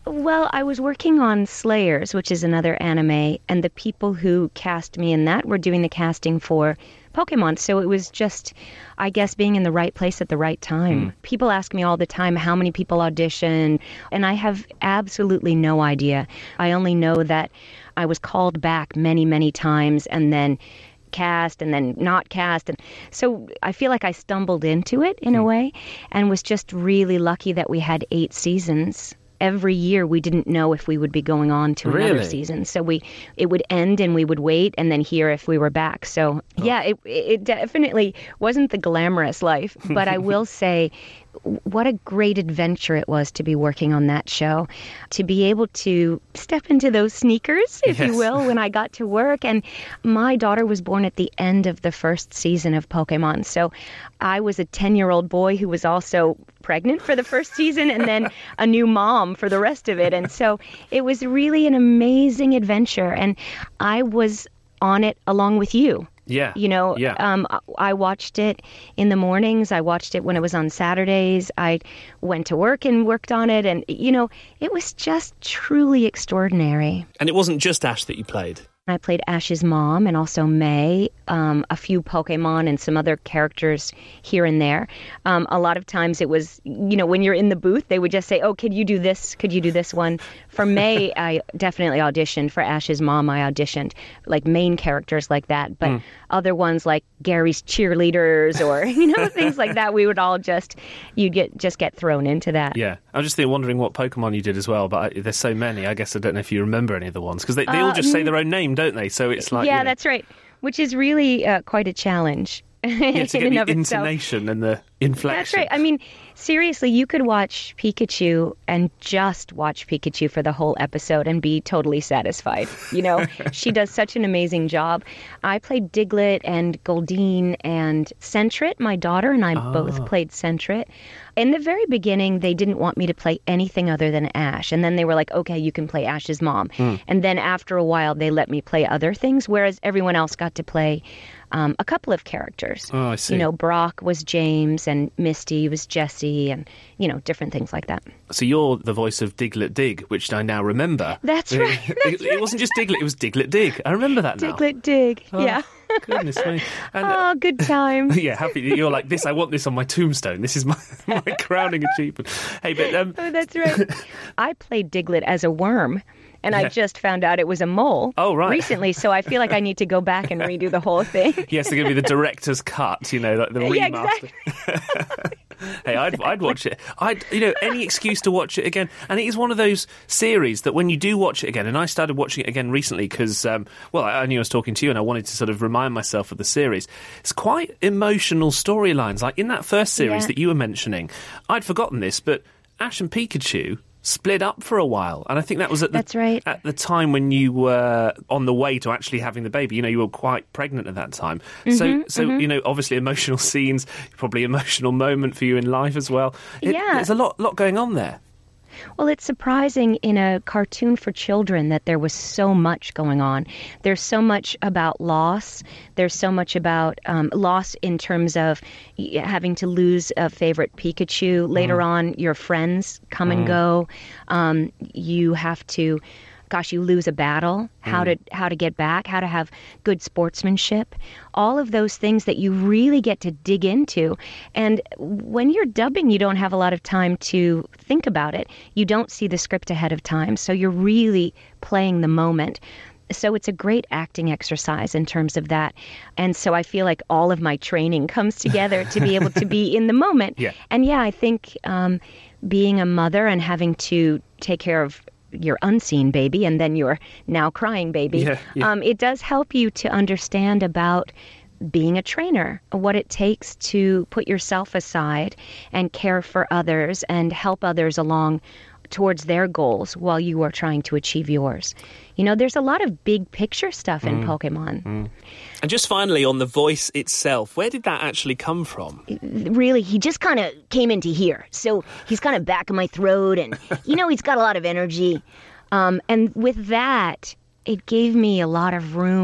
Well, I was working on Slayers, which is another anime, and the people who cast me in that were doing the casting for Pokemon. So it was just, I guess, being in the right place at the right time. Mm. People ask me all the time how many people audition, and I have absolutely no idea. I only know that I was called back many, many times, and then cast and then not cast, and so I feel like I stumbled into it in mm. a way, and was just really lucky that we had eight seasons. Every year we didn't know if we would be going on to really? another season, so we it would end and we would wait and then hear if we were back. So oh. yeah, it it definitely wasn't the glamorous life, but I will say what a great adventure it was to be working on that show, to be able to step into those sneakers, if yes. you will, when I got to work. And my daughter was born at the end of the first season of Pokemon. So I was a ten-year-old boy who was also pregnant for the first season and then a new mom for the rest of it. And so it was really an amazing adventure. And I was on it along with you. Yeah. You know, yeah. um, I watched it in the mornings. I watched it when it was on Saturdays. I went to work and worked on it. And, you know, it was just truly extraordinary. And it wasn't just Ash that you played. I played Ash's mom and also May, um, a few Pokemon and some other characters here and there. Um, a lot of times it was, you know, when you're in the booth, they would just say, oh, could you do this? Could you do this one? For May, I definitely auditioned. For Ash's mom, I auditioned, like main characters like that. But mm. other ones like Gary's cheerleaders or, you know, things like that, we would all just, you'd get just get thrown into that. Yeah. I'm just wondering what Pokemon you did as well, but I, there's so many. I guess I don't know if you remember any of the ones, because they, they all just say their own name, don't they? So it's like, yeah, you know, that's right, which is really uh, quite a challenge. Yeah, to in get and the of intonation itself. And the inflection. That's right. I mean, seriously, you could watch Pikachu and just watch Pikachu for the whole episode and be totally satisfied. You know, she does such an amazing job. I played Diglett and Goldeen and Sentret. My daughter and I oh. both played Sentret. In the very beginning, they didn't want me to play anything other than Ash. And then they were like, okay, you can play Ash's mom. Mm. And then after a while, they let me play other things, whereas everyone else got to play um, a couple of characters. Oh, I see. You know, Brock was James and Misty was Jessie and, you know, different things like that. So you're the voice of Diglett Dig, which I now remember. That's right. That's it, it wasn't just Diglett, it was Diglett Dig. I remember that now. Diglett Dig, oh, yeah. Goodness me. And, oh, good times. Yeah, happy. You're like, this, I want this on my tombstone. This is my, my crowning achievement. Hey, but... Um... Oh, that's right. I played Diglett as a worm. And yeah. I just found out it was a mole oh, right. recently, so I feel like I need to go back and redo the whole thing. Yes, they're going to be the director's cut, you know, like the yeah, remaster. Exactly. Hey, I'd, I'd watch it. I'd, you know, any excuse to watch it again. And it is one of those series that when you do watch it again, and I started watching it again recently because, um, well, I knew I was talking to you and I wanted to sort of remind myself of the series. It's quite emotional storylines. Like in that first series yeah. that you were mentioning, I'd forgotten this, but Ash and Pikachu split up for a while, and I think that was at the, That's right. at the time when you were on the way to actually having the baby. You know, you were quite pregnant at that time. Mm-hmm, so, so mm-hmm. you know, obviously emotional scenes, probably emotional moment for you in life as well. It, yeah. There's a lot, lot going on there. Well, it's surprising in a cartoon for children that there was so much going on. There's so much about loss. There's so much about um, loss in terms of having to lose a favorite Pikachu. Later mm. on, your friends come mm. and go. Um, you have to... Gosh, you lose a battle, how mm. to how to get back, how to have good sportsmanship, all of those things that you really get to dig into. And when you're dubbing, you don't have a lot of time to think about it. You don't see the script ahead of time, so you're really playing the moment. So it's a great acting exercise in terms of that. And so I feel like all of my training comes together to be able to be in the moment. Yeah. And yeah, I think um, being a mother and having to take care of your unseen baby and then your now crying baby, yeah, yeah. Um, it does help you to understand about being a trainer, what it takes to put yourself aside and care for others and help others along towards their goals while you are trying to achieve yours. You know, there's a lot of big picture stuff in mm. Pokemon. Mm. And just finally, on the voice itself, where did that actually come from? Really, he just kind of came into here. So he's kind of back in my throat and, you know, he's got a lot of energy. Um, and with that, it gave me a lot of room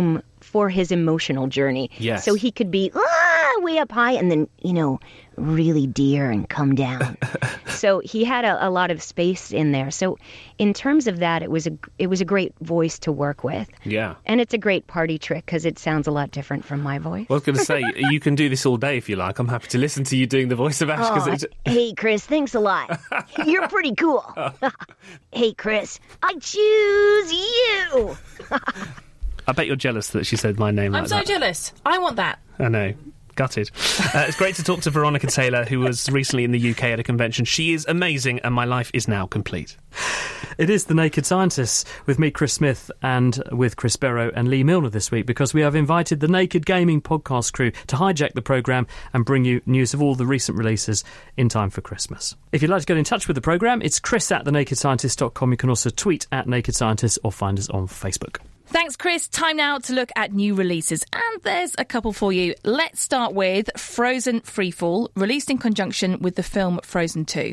for his emotional journey. Yes. So he could be ah, way up high and then, you know, really dear and come down. So he had a, a lot of space in there. So in terms of that, it was a it was a great voice to work with. Yeah. And it's a great party trick because it sounds a lot different from my voice. Well, I was going to say, you can do this all day if you like. I'm happy to listen to you doing the voice of Ash. Oh, it's... Hey, Chris, thanks a lot. You're pretty cool. Hey, Chris, I choose you. I bet you're jealous that she said my name I'm like so that. jealous. I want that. I know. Gutted. Uh, it's great to talk to Veronica Taylor, who was recently in the U K at a convention. She is amazing, and my life is now complete. It is The Naked Scientists with me, Chris Smith, and with Chris Barrow and Lee Milner this week, because we have invited the Naked Gaming podcast crew to hijack the programme and bring you news of all the recent releases in time for Christmas. If you'd like to get in touch with the programme, it's chris at the naked scientist dot com. You can also tweet at Naked Scientists or find us on Facebook. Thanks, Chris. Time now to look at new releases. And there's a couple for you. Let's start with Frozen Freefall, released in conjunction with the film Frozen two.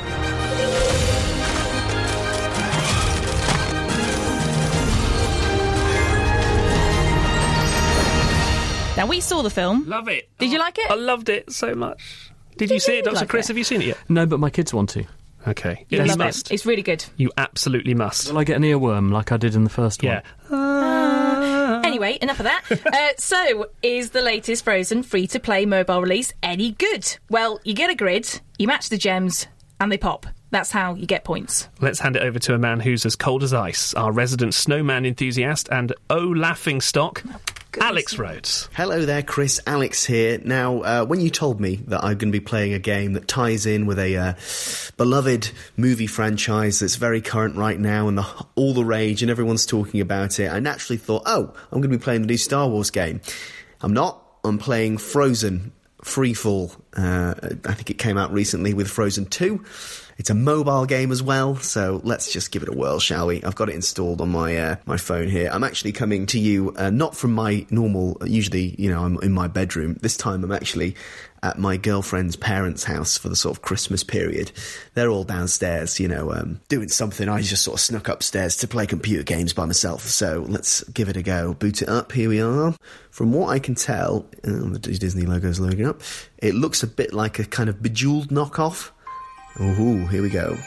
Now, we saw the film. Love it. Did you like it? I loved it so much. Did you see it, Doctor like Chris? it? Have you seen it yet? No, but my kids want to. Okay. You Yeah, love must. it. It's really good. You absolutely must. Will I get an earworm like I did in the first Yeah. one? Anyway, enough of that. uh, so, is the latest Frozen free-to-play mobile release any good? Well, you get a grid, you match the gems, and they pop. That's how you get points. Let's hand it over to a man who's as cold as ice, our resident snowman enthusiast and oh laughing stock, Alex Rhodes. Hello there, Chris. Alex here. Now, uh, when you told me that I'm going to be playing a game that ties in with a uh, beloved movie franchise that's very current right now and the, all the rage and everyone's talking about it, I naturally thought, oh, I'm going to be playing the new Star Wars game. I'm not. I'm playing Frozen Freefall. Uh, I think it came out recently with Frozen two. It's a mobile game as well, so let's just give it a whirl, shall we? I've got it installed on my uh, my phone here. I'm actually coming to you uh, not from my normal, usually, you know, I'm in my bedroom. This time I'm actually at my girlfriend's parents' house for the sort of Christmas period. They're all downstairs, you know, um, doing something. I just sort of snuck upstairs to play computer games by myself, so let's give it a go. Boot it up, here we are. From what I can tell, uh, the Disney logo's loading up, it looks a bit like a kind of Bejeweled knockoff. Ooh, here we go.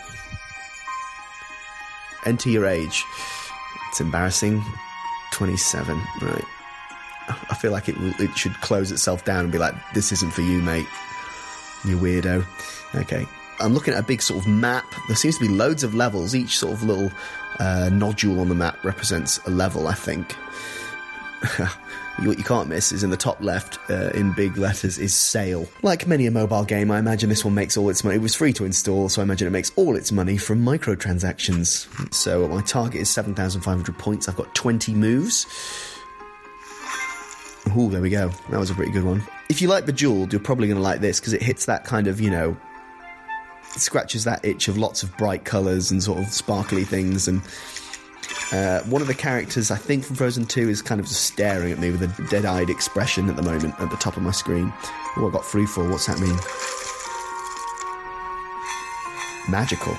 Enter your age. It's embarrassing. twenty-seven, right. I feel like it it should close itself down and be like, this isn't for you, mate. You weirdo. Okay. I'm looking at a big sort of map. There seems to be loads of levels. Each sort of little uh, nodule on the map represents a level, I think. What you can't miss is in the top left, uh, in big letters, is sale. Like many a mobile game, I imagine this one makes all its money. It was free to install, so I imagine it makes all its money from microtransactions. So my target is seven thousand five hundred points. I've got twenty moves. Ooh, there we go. That was a pretty good one. If you like Bejeweled, you're probably going to like this, because it hits that kind of, you know, it scratches that itch of lots of bright colours and sort of sparkly things, and Uh, one of the characters, I think, from Frozen two is kind of just staring at me with a dead-eyed expression at the moment at the top of my screen. Oh, I got Freefall. What's that mean? Magical.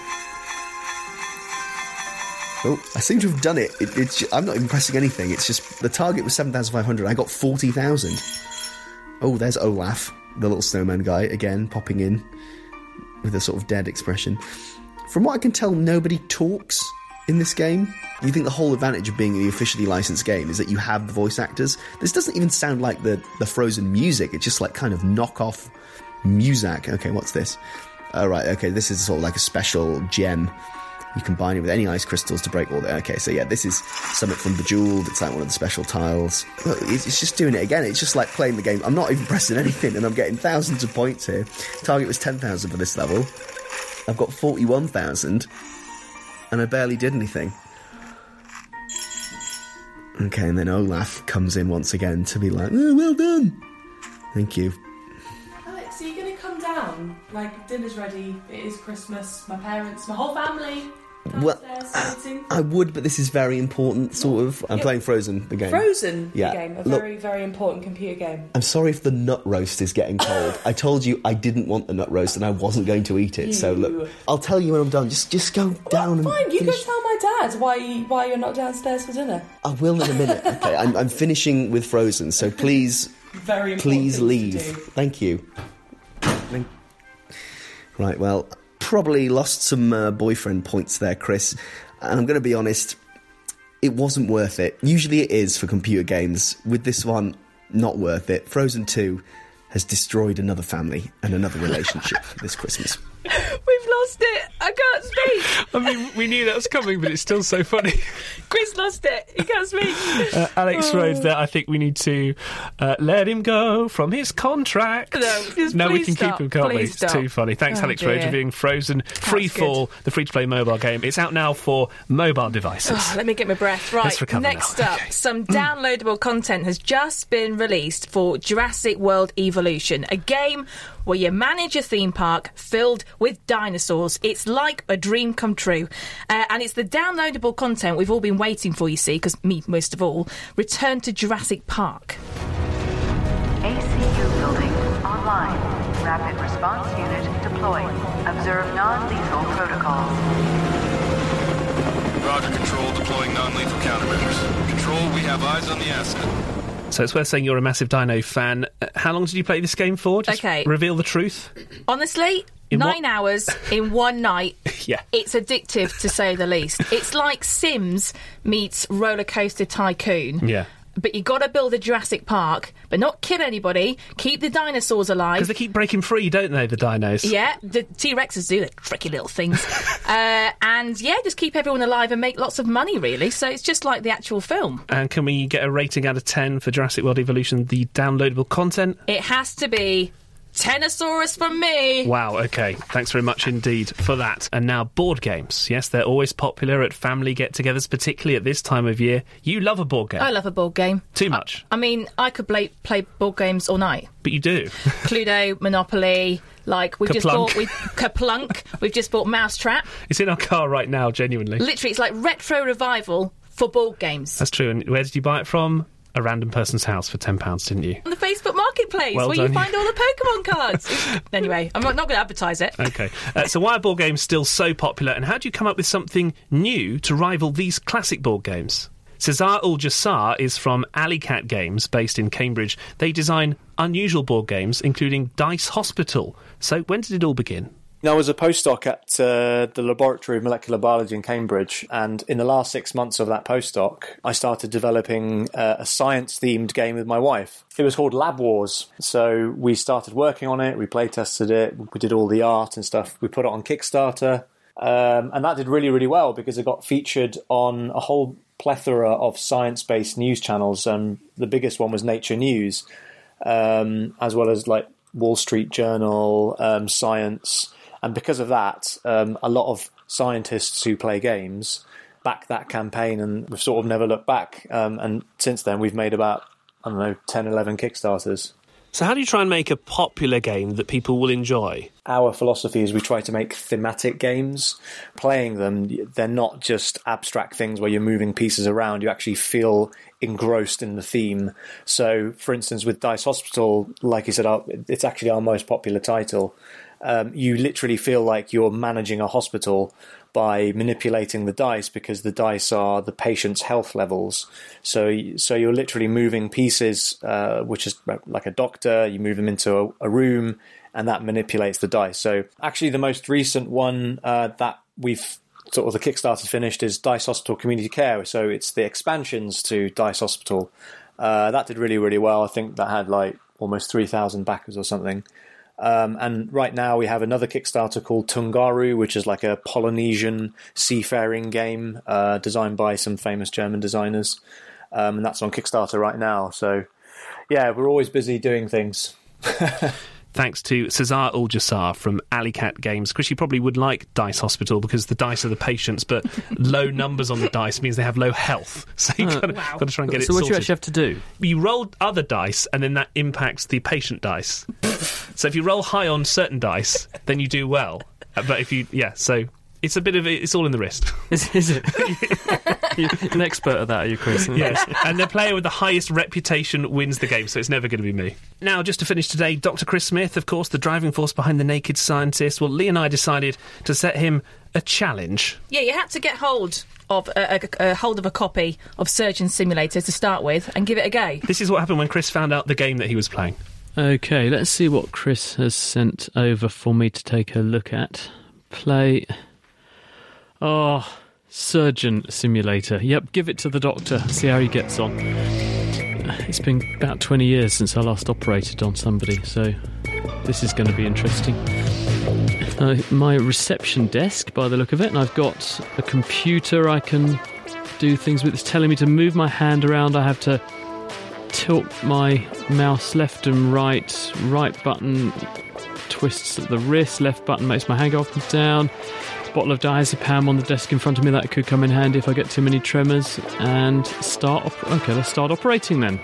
Oh, I seem to have done it. it it's just, I'm not even pressing anything. It's just the target was seven thousand five hundred. I got forty thousand. Oh, there's Olaf, the little snowman guy, again, popping in with a sort of dead expression. From what I can tell, nobody talks in this game. You think the whole advantage of being the officially licensed game is that you have the voice actors. This doesn't even sound like the, the Frozen music. It's just like kind of knockoff music. Okay, what's this? Oh, right, okay, this is sort of like a special gem. You combine it with any ice crystals to break all the... Okay, so yeah, this is something from Bejeweled. It's like one of the special tiles. Look, it's just doing it again. It's just like playing the game. I'm not even pressing anything, and I'm getting thousands of points here. Target was ten thousand for this level. I've got forty-one thousand, and I barely did anything. Okay, and then Olaf comes in once again to be like, oh, well done. Thank you. Alex, are you going to come down? Like, dinner's ready, it is Christmas, my parents, my whole family. Well, I, I would, but this is very important, sort of. I'm Yeah. playing Frozen, the game. Frozen, Yeah. the game, a Look, very, very important computer game. I'm sorry if the nut roast is getting cold. I told you I didn't want the nut roast and I wasn't going to eat it. So look, I'll tell you when I'm done. Just just go down and Fine, you go finish. tell my dad why why you're not downstairs for dinner. I will in a minute. Okay, I'm, I'm finishing with Frozen, so please, Very important please thing to leave. do. Thank you. Thank- Right, well, probably lost some uh, boyfriend points there, Chris. And I'm going to be honest, it wasn't worth it. Usually it is for computer games. With this one, not worth it. Frozen two has destroyed another family and another relationship this Christmas. We've lost it. I can't speak. I mean, we knew that was coming, but it's still so funny. Chris lost it. He can't speak. Uh, Alex Oh. Rhodes there, I think we need to uh, let him go from his contract. No, just no we please can stop. keep him, can't we? Please It's stop. too funny. Thanks, Oh, Alex dear. Rhodes, for being Frozen Free Fall, the free-to-play mobile game. It's out now for mobile devices. Oh, let me get my breath. Right, Let's recover next now. up, some downloadable content has just been released for Jurassic World Evolution, a game where you manage a theme park filled with dinosaurs. It's like a dream come true. Uh, and it's the downloadable content we've all been waiting for, you see, because me most of all. Return to Jurassic Park. A C U building online. Rapid response unit deployed. Observe non-lethal protocols. Roger, Control, deploying non-lethal countermeasures. Control, we have eyes on the asset. So it's worth saying you're a massive Dino fan. Uh, how long did you play this game for? Just Okay. reveal the truth. Honestly, In what- nine hours in one night. Yeah. It's addictive, to say the least. It's like Sims meets Roller Coaster Tycoon. Yeah. But you got to build a Jurassic Park, but not kill anybody. Keep the dinosaurs alive. Because they keep breaking free, don't they, the dinos? Yeah, the T-Rexes do. They're tricky little things. uh, and yeah, just keep everyone alive and make lots of money, really. So it's just like the actual film. And can we get a rating out of ten for Jurassic World Evolution, the downloadable content? It has to be Tenosaurus from me. Wow, okay. Thanks very much indeed for that. And now board games. Yes, they're always popular at family get-togethers, particularly at this time of year. You love a board game. I love a board game. Too much. I mean, I could play, play board games all night. But you do. Cluedo, Monopoly, like we've just Kaplunk. bought we Kaplunk. We've just bought Mousetrap. It's in our car right now, genuinely. Literally, it's like retro revival for board games. That's true. And where did you buy it from? A random person's house for ten pounds, didn't you? On the Facebook Marketplace, Well where done, you find you. all the Pokemon cards. Anyway, I'm not, not going to advertise it. Okay. Uh, so why are board games still so popular, and how do you come up with something new to rival these classic board games? Cesar Ul-Jassar is from Alley Cat Games, based in Cambridge. They design unusual board games, including Dice Hospital. So when did it all begin? I was a postdoc at uh, the Laboratory of Molecular Biology in Cambridge, and in the last six months of that postdoc, I started developing uh, a science-themed game with my wife. It was called Lab Wars. So we started working on it, we play-tested it, we did all the art and stuff. We put it on Kickstarter, um, and that did really, really well because it got featured on a whole plethora of science-based news channels. Um, the biggest one was Nature News, um, as well as like Wall Street Journal, um, Science. And because of that, um, a lot of scientists who play games back that campaign, and we've sort of never looked back. Um, and since then, we've made about, I don't know, ten, eleven Kickstarters. So how do you try and make a popular game that people will enjoy? Our philosophy is we try to make thematic games. Playing them, they're not just abstract things where you're moving pieces around. You actually feel engrossed in the theme. So, for instance, with Dice Hospital, like you said, it's actually our most popular title. Um, you literally feel like you're managing a hospital by manipulating the dice, because the dice are the patient's health levels. So so you're literally moving pieces, uh, which is like a doctor, you move them into a, a room, and that manipulates the dice. So actually the most recent one uh, that we've sort of the Kickstarter finished is Dice Hospital Community Care. So it's the expansions to Dice Hospital. Uh, that did really, really well. I think that had like almost three thousand backers or something. Um, and right now we have another Kickstarter called Tungaru, which is like a Polynesian seafaring game uh, designed by some famous German designers. Um, and that's on Kickstarter right now. So, yeah, we're always busy doing things. Thanks to Cesar Ul-Jassar from Alley Cat Games. Chris, you probably would like Dice Hospital because the dice are the patients, but low numbers on the dice means they have low health. So you've Uh, got, wow. got to try and get So it what do you sorted. actually have to do? You roll other dice, and then that impacts the patient dice. So if you roll high on certain dice, then you do well. Uh, But if you, yeah, so It's a bit of it's all in the wrist. Is, is it? You're an expert at that, are you, Chris? Yes, and the player with the highest reputation wins the game, so it's never going to be me. Now, just to finish today, Doctor Chris Smith, of course, the driving force behind The Naked Scientist. Well, Lee and I decided to set him a challenge. Yeah, you had to get hold of a, a, a hold of a copy of Surgeon Simulator to start with and give it a go. This is what happened when Chris found out the game that he was playing. Okay, let's see what Chris has sent over for me to take a look at. Play... Oh, Surgeon Simulator. Yep, give it to the doctor, see how he gets on. It's been about twenty years since I last operated on somebody, so this is going to be interesting. Uh, my reception desk, by the look of it, and I've got a computer I can do things with. It's telling me to move my hand around. I have to tilt my mouse left and right. Right button twists at the wrist, left button makes my hand go up and down. Bottle of diazepam on the desk in front of me, that could come in handy if I get too many tremors. And start op- okay, let's start operating then.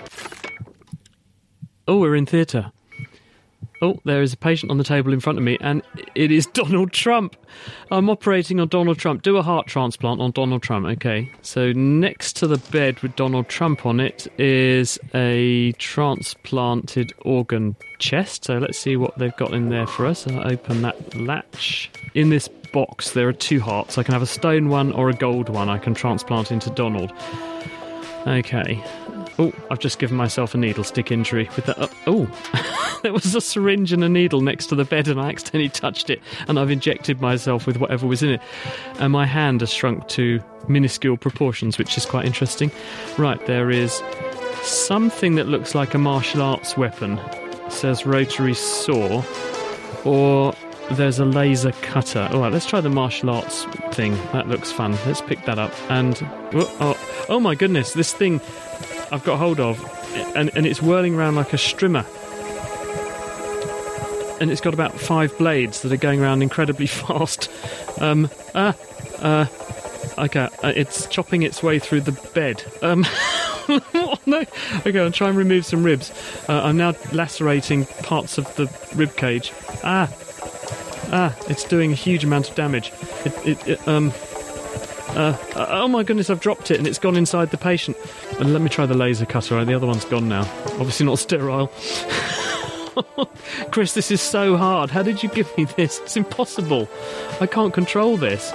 Oh, we're in theatre. Oh, there is a patient on the table in front of me, and it is Donald Trump. I'm operating on Donald Trump. Do a heart transplant on Donald Trump. Okay, so next to the bed with Donald Trump on it is a transplanted organ chest. So let's see what they've got in there for us. I'll open that latch. In this box, there are two hearts. I can have a stone one or a gold one I can transplant into Donald. Okay. Oh, I've just given myself a needle stick injury with that. Uh, oh, there was a syringe and a needle next to the bed and I accidentally touched it and I've injected myself with whatever was in it. And my hand has shrunk to minuscule proportions, which is quite interesting. Right, there is something that looks like a martial arts weapon. It says rotary saw. Or there's a laser cutter. All right, let's try the martial arts thing. That looks fun. Let's pick that up. And, oh, oh, oh my goodness, this thing I've got hold of, and, and it's whirling around like a strimmer. And it's got about five blades that are going around incredibly fast. Um, ah, uh, okay, uh, it's chopping its way through the bed. Um, oh no. Okay, I'll try and remove some ribs. Uh, I'm now lacerating parts of the rib cage. Ah, ah, it's doing a huge amount of damage. It, it, it um... Uh, uh, oh my goodness, I've dropped it and it's gone inside the patient. Uh, let me try the laser cutter. The other one's gone now. Obviously not sterile. Chris, this is so hard. How did you give me this? It's impossible. I can't control this.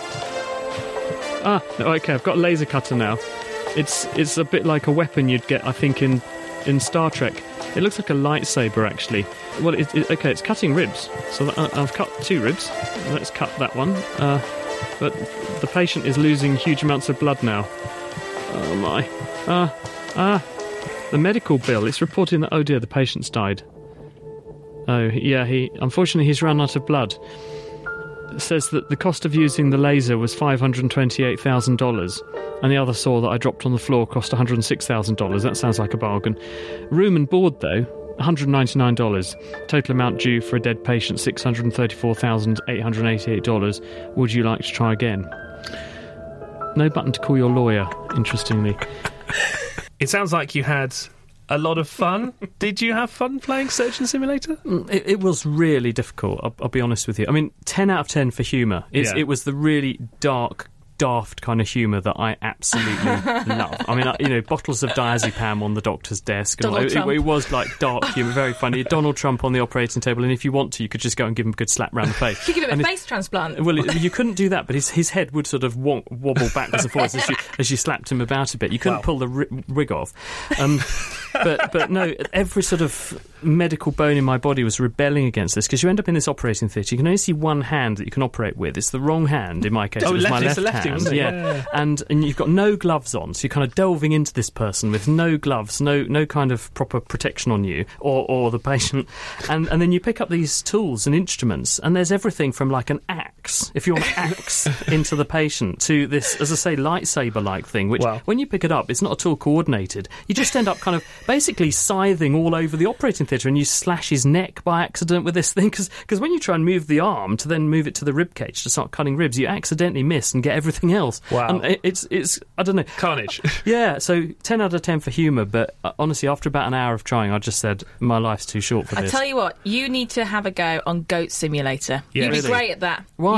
Ah, okay, I've got a laser cutter now. It's it's a bit like a weapon you'd get, I think, in, in Star Trek. It looks like a lightsaber, actually. Well, it, it, okay, it's cutting ribs. So that, uh, I've cut two ribs. Let's cut that one. Uh... But the patient is losing huge amounts of blood now. Oh my. Ah, ah. The medical bill, it's reporting that, oh dear, the patient's died. Oh, yeah, he, unfortunately he's run out of blood. It says that the cost of using the laser was five hundred twenty-eight thousand dollars. And the other saw that I dropped on the floor cost one hundred six thousand dollars. That sounds like a bargain. Room and board, though, one hundred ninety-nine dollars. Total amount due for a dead patient, six hundred thirty-four thousand eight hundred eighty-eight dollars. Would you like to try again? No button to call your lawyer, interestingly. It sounds like you had a lot of fun. Did you have fun playing Surgeon Simulator? It, it was really difficult, I'll, I'll be honest with you. I mean, ten out of ten for humour. It's, Yeah. It was the really dark, daft kind of humour that I absolutely love. I mean, I, you know, bottles of diazepam on the doctor's desk. And Donald it, Trump. it, it was like dark humour, very funny. Donald Trump on the operating table, and if you want to, you could just go and give him a good slap round the face. You could give him And a it- face transplant. Well, it, you couldn't do that, but his his head would sort of wonk, wobble backwards and forwards as you as you slapped him about a bit. You couldn't Wow. pull the ri- wig off. Um, but but no, every sort of medical bone in my body was rebelling against this, because you end up in this operating theatre. You can only see one hand that you can operate with. It's the wrong hand in my case. Oh, it was lefty, my it's left the lefty, hand. wasn't it? Yeah. Yeah. And and you've got no gloves on, so you're kind of delving into this person with no gloves, no no kind of proper protection on you or, or the patient, and and then you pick up these tools and instruments, and there's everything from like an axe, if you want an axe into the patient, to this, as I say, lightsaber-like thing, which Wow. when you pick it up, it's not at all coordinated. You just end up kind of basically scything all over the operating theatre, and you slash his neck by accident with this thing, because when you try and move the arm to then move it to the rib cage to start cutting ribs, you accidentally miss and get everything else. Wow. And it, it's it's I don't know, Carnage. yeah, so ten out of ten for humour, but uh, honestly, after about an hour of trying, I just said, my life's too short for I this. tell you what, you need to have a go on Goat Simulator. Yeah. You'd be Really? great at that. Why?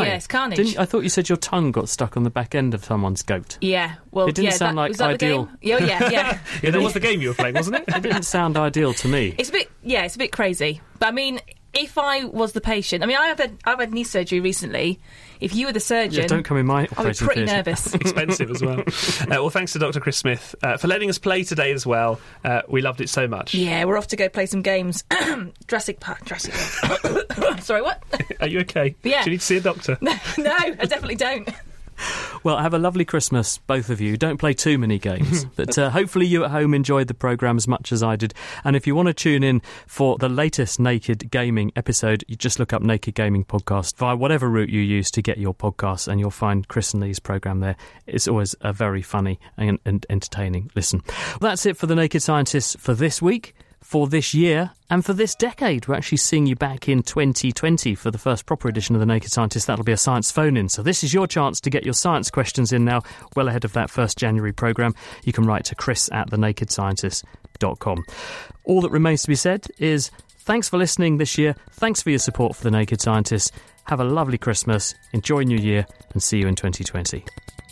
Why? Yeah, it's carnage. Didn't, I thought you said your tongue got stuck on the back end of someone's goat. Yeah, well, It didn't yeah, sound that, like was that ideal. The game? Yeah, yeah, yeah. Yeah, that was the game you were playing, wasn't it? It didn't sound ideal to me. It's a bit, yeah, it's a bit crazy. But I mean, if I was the patient, I mean, I've had I've had knee surgery recently. If you were the surgeon, Yeah, don't come in my I'd be operating pretty theatre. nervous. Expensive as well. Uh, well, thanks to Doctor Chris Smith uh, for letting us play today as well. Uh, we loved it so much. Yeah, we're off to go play some games. Jurassic Park. Jurassic Park. Sorry, what? Are you okay? Yeah. Do you need to see a doctor? No, I definitely don't. Well, have a lovely Christmas, both of you. Don't play too many games. But uh, hopefully you at home enjoyed the programme as much as I did. And if you want to tune in for the latest Naked Gaming episode, you just look up Naked Gaming Podcast via whatever route you use to get your podcasts, and you'll find Chris and Lee's programme there. It's always a very funny and, and entertaining listen. Well, that's it for the Naked Scientists for this week, for this year, and for this decade. We're actually seeing you back in twenty twenty for the first proper edition of The Naked Scientist. That'll be a science phone-in. So this is your chance to get your science questions in now, well ahead of that first January programme. You can write to chris at the naked scientist dot com. All that remains to be said is thanks for listening this year. Thanks for your support for The Naked Scientist. Have a lovely Christmas, enjoy New Year, and see you in twenty twenty.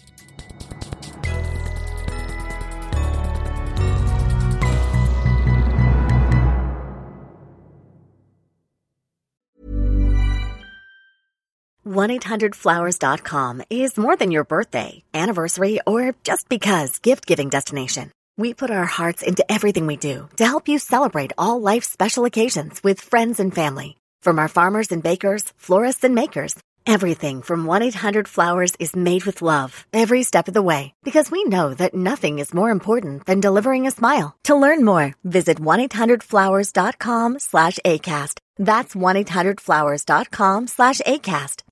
one eight hundred flowers dot com is more than your birthday, anniversary, or just because gift-giving destination. We put our hearts into everything we do to help you celebrate all life's special occasions with friends and family. From our farmers and bakers, florists and makers, everything from one eight hundred flowers is made with love every step of the way, because we know that nothing is more important than delivering a smile. To learn more, visit one eight hundred flowers dot com slash ACAST. That's one eight hundred flowers dot com slash ACAST.